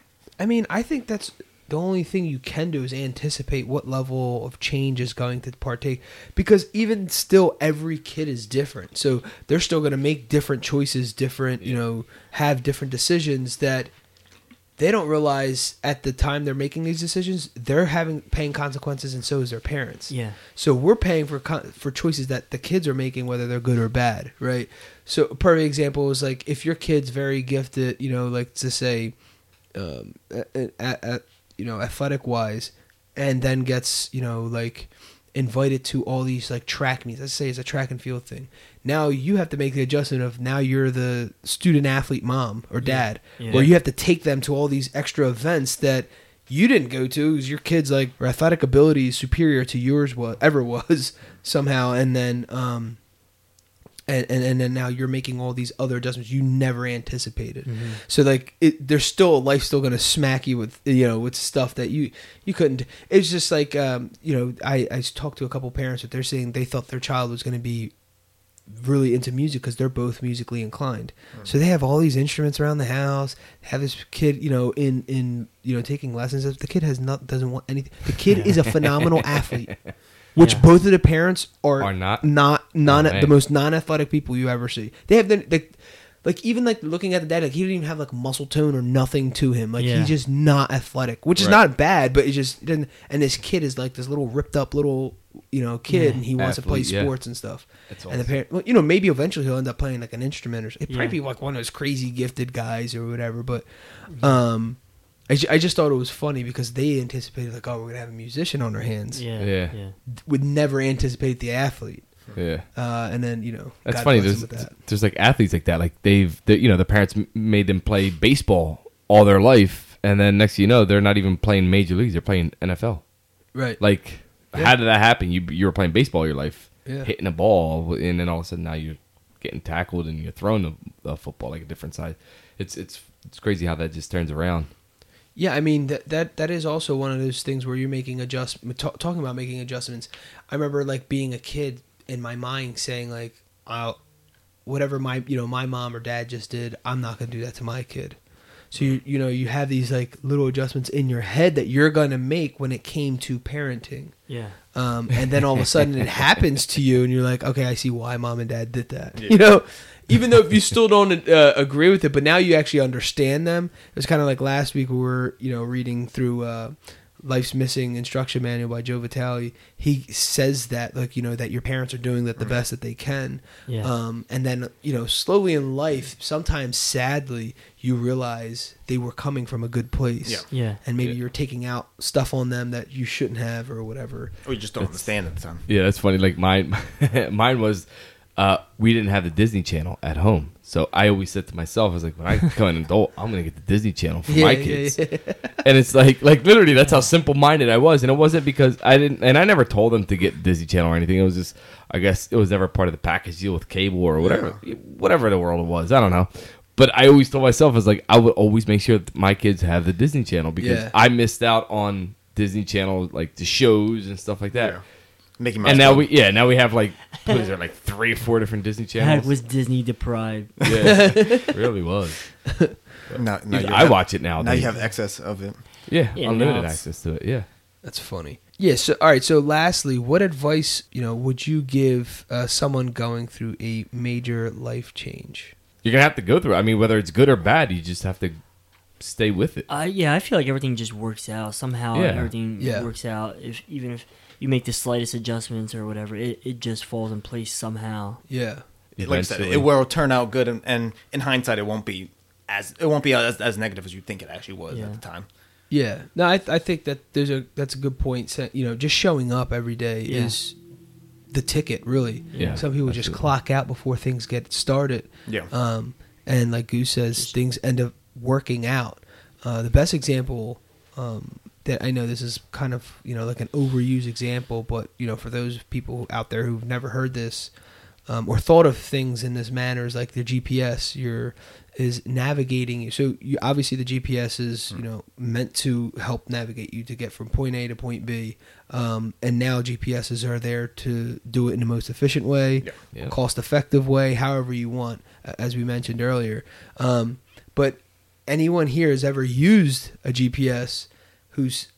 [SPEAKER 1] I mean, I think that's the only thing you can do is anticipate what level of change is going to partake, because even still every kid is different. So they're still going to make different choices, different, you know, have different decisions that they don't realize at the time they're making these decisions, they're having paying consequences, and so is their parents.
[SPEAKER 5] Yeah.
[SPEAKER 1] So we're paying for con- for choices that the kids are making, whether they're good or bad, right? So a perfect example is like if your kid's very gifted, you know, like to say, um, at, at, at, you know, athletic wise, and then gets, you know, like invited to all these like track meets. Let's say it's a track and field thing. Now you have to make the adjustment of now you're the student athlete mom or dad,
[SPEAKER 5] Yeah.
[SPEAKER 1] where you have to take them to all these extra events that you didn't go to because your kid's like athletic ability is superior to yours was ever was somehow, and then um and, and and then now you're making all these other adjustments you never anticipated.
[SPEAKER 5] Mm-hmm.
[SPEAKER 1] So like it, there's still life's still gonna smack you with you know with stuff that you you couldn't. It's just like um you know I I talked to a couple parents that they're saying they thought their child was gonna be really into music because they're both musically inclined. So they have all these instruments around the house. Have this kid, you know, in in you know taking lessons. The kid has not doesn't want anything. The kid is a phenomenal athlete, which
[SPEAKER 5] Yeah.
[SPEAKER 1] both of the parents are
[SPEAKER 4] Are not?
[SPEAKER 1] not non
[SPEAKER 4] Oh, man.
[SPEAKER 1] the most non athletic people you ever see. They have the, the like even like looking at the dad, like he didn't even have like muscle tone or nothing to him. Like
[SPEAKER 5] Yeah.
[SPEAKER 1] he's just not athletic, which is
[SPEAKER 4] Right.
[SPEAKER 1] not bad, but it just didn't. And this kid is like this little ripped up little you know kid,
[SPEAKER 5] Yeah.
[SPEAKER 1] and he wants to play
[SPEAKER 4] Athlete, yeah.
[SPEAKER 1] sports and stuff.
[SPEAKER 4] That's
[SPEAKER 1] And the
[SPEAKER 4] awesome.
[SPEAKER 1] parent, well, you know, maybe eventually he'll end up playing like an instrument or it
[SPEAKER 5] Yeah.
[SPEAKER 1] might be like one of those crazy gifted guys or whatever. But um, I, ju- I just thought it was funny because they anticipated like, oh, we're gonna have a musician on our hands.
[SPEAKER 5] Yeah.
[SPEAKER 4] Yeah.
[SPEAKER 5] Yeah.
[SPEAKER 1] Would never anticipate the athlete.
[SPEAKER 4] Yeah.
[SPEAKER 1] Uh, and then you know
[SPEAKER 4] That's
[SPEAKER 1] God
[SPEAKER 4] funny.
[SPEAKER 1] bless him
[SPEAKER 4] There's
[SPEAKER 1] with that.
[SPEAKER 4] there's like athletes like that. Like they've, they, you know, the parents m- made them play baseball all their life, and then next thing you know, they're not even playing major leagues. They're playing N F L.
[SPEAKER 1] Right.
[SPEAKER 4] Like,
[SPEAKER 1] Yeah.
[SPEAKER 4] how did that happen? You you were playing baseball your life,
[SPEAKER 1] Yeah.
[SPEAKER 4] hitting a ball, and then all of a sudden now you're getting tackled and you're throwing the, the football like a different side. It's it's it's crazy how that just turns around.
[SPEAKER 1] Yeah, I mean that that that is also one of those things where you're making adjust ta- talking about making adjustments. I remember like being a kid in my mind saying like, I'll, whatever my you know my mom or dad just did, I'm not gonna do that to my kid. So you you know you have these like little adjustments in your head that you're gonna make when it came to parenting.
[SPEAKER 5] Yeah.
[SPEAKER 1] Um, and then all of a sudden it happens to you, and you're like, okay, I see why mom and dad did that. You know, even though if you still don't uh, agree with it, but now you actually understand them. It was kind of like last week we were, you know, reading through uh, Life's Missing Instruction Manual by Joe Vitale. He says that, like, you know, that your parents are doing that the best that they can.
[SPEAKER 5] Yeah.
[SPEAKER 1] Um, and then, you know, slowly in life, sometimes sadly, you realize they were coming from a good place.
[SPEAKER 3] Yeah.
[SPEAKER 5] Yeah.
[SPEAKER 1] And maybe
[SPEAKER 4] Yeah.
[SPEAKER 1] you're taking out stuff on them that you shouldn't have or whatever.
[SPEAKER 3] Or you just don't understand at the time.
[SPEAKER 4] Yeah, that's funny. Like mine, mine was uh, we didn't have the Disney Channel at home, so I always said to myself, I was like, when I become an adult, I'm gonna get the Disney Channel for my
[SPEAKER 1] Yeah,
[SPEAKER 4] kids.
[SPEAKER 1] yeah, yeah.
[SPEAKER 4] And it's like, like literally, that's how simple minded I was, and it wasn't because I didn't, and I never told them to get Disney Channel or anything. It was just, I guess, it was never part of the package deal with cable or whatever, whatever the world was. I don't know. But I always told myself, I was like, I would always make sure that my kids have the Disney Channel because
[SPEAKER 1] Yeah.
[SPEAKER 4] I missed out on Disney Channel, like the shows and stuff like that.
[SPEAKER 3] Yeah. Mickey Mouse.
[SPEAKER 4] And now
[SPEAKER 3] Club.
[SPEAKER 4] we, yeah, now we have like, what is there, like three or four different Disney
[SPEAKER 5] Heck
[SPEAKER 4] channels?
[SPEAKER 5] was Disney deprived.
[SPEAKER 4] Yeah, it really was.
[SPEAKER 3] Now, now you
[SPEAKER 4] I
[SPEAKER 3] have-
[SPEAKER 4] watch it now.
[SPEAKER 3] Now you have excess of it.
[SPEAKER 4] yeah,
[SPEAKER 5] Yeah,
[SPEAKER 4] unlimited
[SPEAKER 5] now it's-
[SPEAKER 4] access to it. Yeah.
[SPEAKER 1] That's funny. Yeah. So, all right. So, lastly, what advice you know would you give uh, someone going through a major life change?
[SPEAKER 4] You're gonna have to go through it. I mean, whether it's good or bad, you just have to stay with it.
[SPEAKER 5] Uh, yeah, I feel like everything just works out somehow.
[SPEAKER 4] Yeah.
[SPEAKER 5] Everything
[SPEAKER 1] Yeah.
[SPEAKER 5] works out. If even if you make the slightest adjustments or whatever, it, it just falls in place somehow.
[SPEAKER 1] Yeah.
[SPEAKER 3] Like I said,
[SPEAKER 4] Eventually.
[SPEAKER 3] it will turn out good, and, and in hindsight, it won't be as it won't be as, as negative as you think it actually was
[SPEAKER 5] Yeah.
[SPEAKER 3] at the time.
[SPEAKER 1] Yeah. No, I I think that there's a that's a good point. Sa- You know, just showing up every day
[SPEAKER 5] Yeah.
[SPEAKER 1] is the ticket. Really.
[SPEAKER 4] Yeah,
[SPEAKER 1] Some people just
[SPEAKER 4] absolutely.
[SPEAKER 1] clock out before things get started.
[SPEAKER 3] Yeah.
[SPEAKER 1] Um, and like Goose says, things end up working out. Uh, the best example um, that I know, this is kind of you know like an overused example, but you know for those people out there who've never heard this um, or thought of things in this manner, is like the G P S. You're is navigating you. So you, obviously the G P S is you know meant to help navigate you to get from point A to point B. Um, and now G P Ses are there to do it in the most efficient way,
[SPEAKER 3] Yeah.
[SPEAKER 4] Yeah.
[SPEAKER 1] cost-effective way, however you want, a- as we mentioned earlier. Um, but anyone here has ever used a G P S who's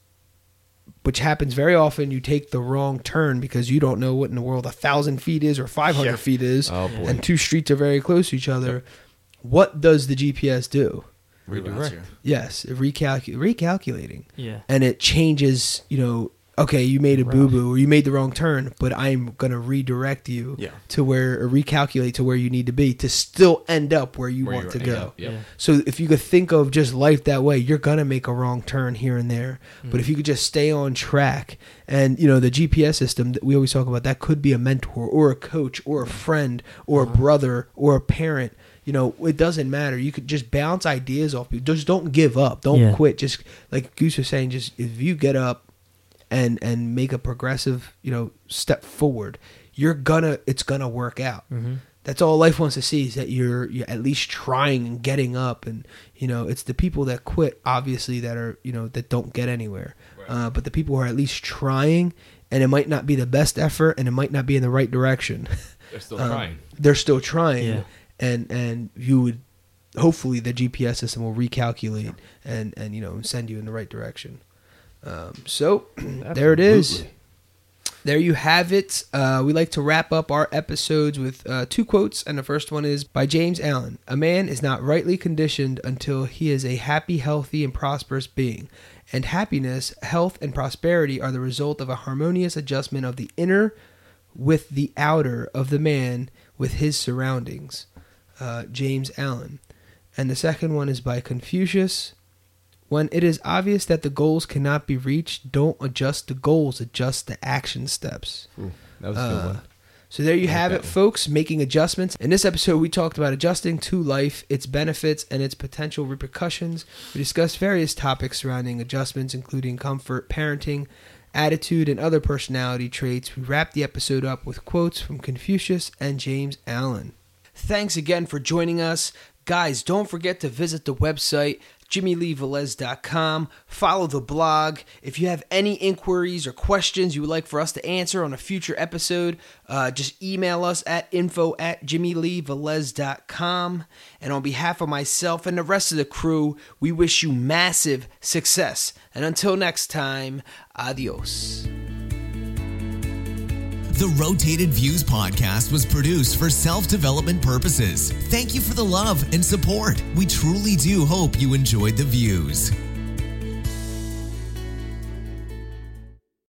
[SPEAKER 1] which happens very often, you take the wrong turn because you don't know what in the world a thousand feet is or five hundred
[SPEAKER 3] Yeah.
[SPEAKER 1] feet is,
[SPEAKER 4] Oh, boy.
[SPEAKER 1] and two streets are very close to each other. What does the G P S do?
[SPEAKER 3] Reroutes you.
[SPEAKER 1] Yes, it recalcu- recalculating.
[SPEAKER 5] Yeah.
[SPEAKER 1] And it changes, you know, okay, you made a
[SPEAKER 5] Route.
[SPEAKER 1] boo-boo or you made the wrong turn, but I'm going to redirect you
[SPEAKER 3] Yeah.
[SPEAKER 1] to where, or recalculate to where you need to be to still end up where you
[SPEAKER 4] Where
[SPEAKER 1] want
[SPEAKER 4] you
[SPEAKER 1] to
[SPEAKER 4] are,
[SPEAKER 1] go.
[SPEAKER 4] yeah.
[SPEAKER 5] Yeah.
[SPEAKER 1] So if you could think of just life that way, you're going to make a wrong turn here and there. But if you could just stay on track, and, you know, the G P S system that we always talk about, that could be a mentor or a coach or a friend or a brother or a parent. You know, it doesn't matter. You could just bounce ideas off people. Just don't give up. Don't
[SPEAKER 5] Yeah.
[SPEAKER 1] quit. Just like Goose was saying, just if you get up and and make a progressive, you know, step forward, you're gonna it's gonna work out.
[SPEAKER 5] Mm-hmm.
[SPEAKER 1] That's all life wants to see, is that you're you're at least trying and getting up. And you know, it's the people that quit, obviously, that are you know that don't get anywhere. Uh, but the people who are at least trying, and it might not be the best effort, and it might not be in the right direction.
[SPEAKER 4] They're still
[SPEAKER 1] Um,
[SPEAKER 4] trying.
[SPEAKER 1] They're still trying,
[SPEAKER 5] Yeah.
[SPEAKER 1] and and you would hopefully the G P S system will recalculate and and you know send you in the right direction. Um, so there it is.
[SPEAKER 4] Absolutely.
[SPEAKER 1] There you have it. Uh, we like to wrap up our episodes with uh, two quotes, and the first one is by James Allen. A man is not rightly conditioned until he is a happy, healthy, and prosperous being. And happiness, health, and prosperity are the result of a harmonious adjustment of the inner with the outer of the man with his surroundings. Uh, James Allen. And the second one is by Confucius. When it is obvious that the goals cannot be reached, don't adjust the goals, adjust the action steps.
[SPEAKER 4] Ooh, that was a good
[SPEAKER 1] Uh,
[SPEAKER 4] one.
[SPEAKER 1] So there you
[SPEAKER 4] I like
[SPEAKER 1] have
[SPEAKER 4] that
[SPEAKER 1] it,
[SPEAKER 4] one.
[SPEAKER 1] folks, making adjustments. In this episode, we talked about adjusting to life, its benefits, and its potential repercussions. We discussed various topics surrounding adjustments, including comfort, parenting, attitude, and other personality traits. We wrapped the episode up with quotes from Confucius and James Allen. Thanks again for joining us. Guys, don't forget to visit the website, jimmy lee velez dot com. Follow the blog. If you have any inquiries or questions you would like for us to answer on a future episode, uh, just email us at info at jimmy lee velez dot com. And on behalf of myself and the rest of the crew, we wish you massive success. And until next time, adios.
[SPEAKER 2] The Rotated Views podcast was produced for self-development purposes. Thank you for the love and support. We truly do hope you enjoyed the views.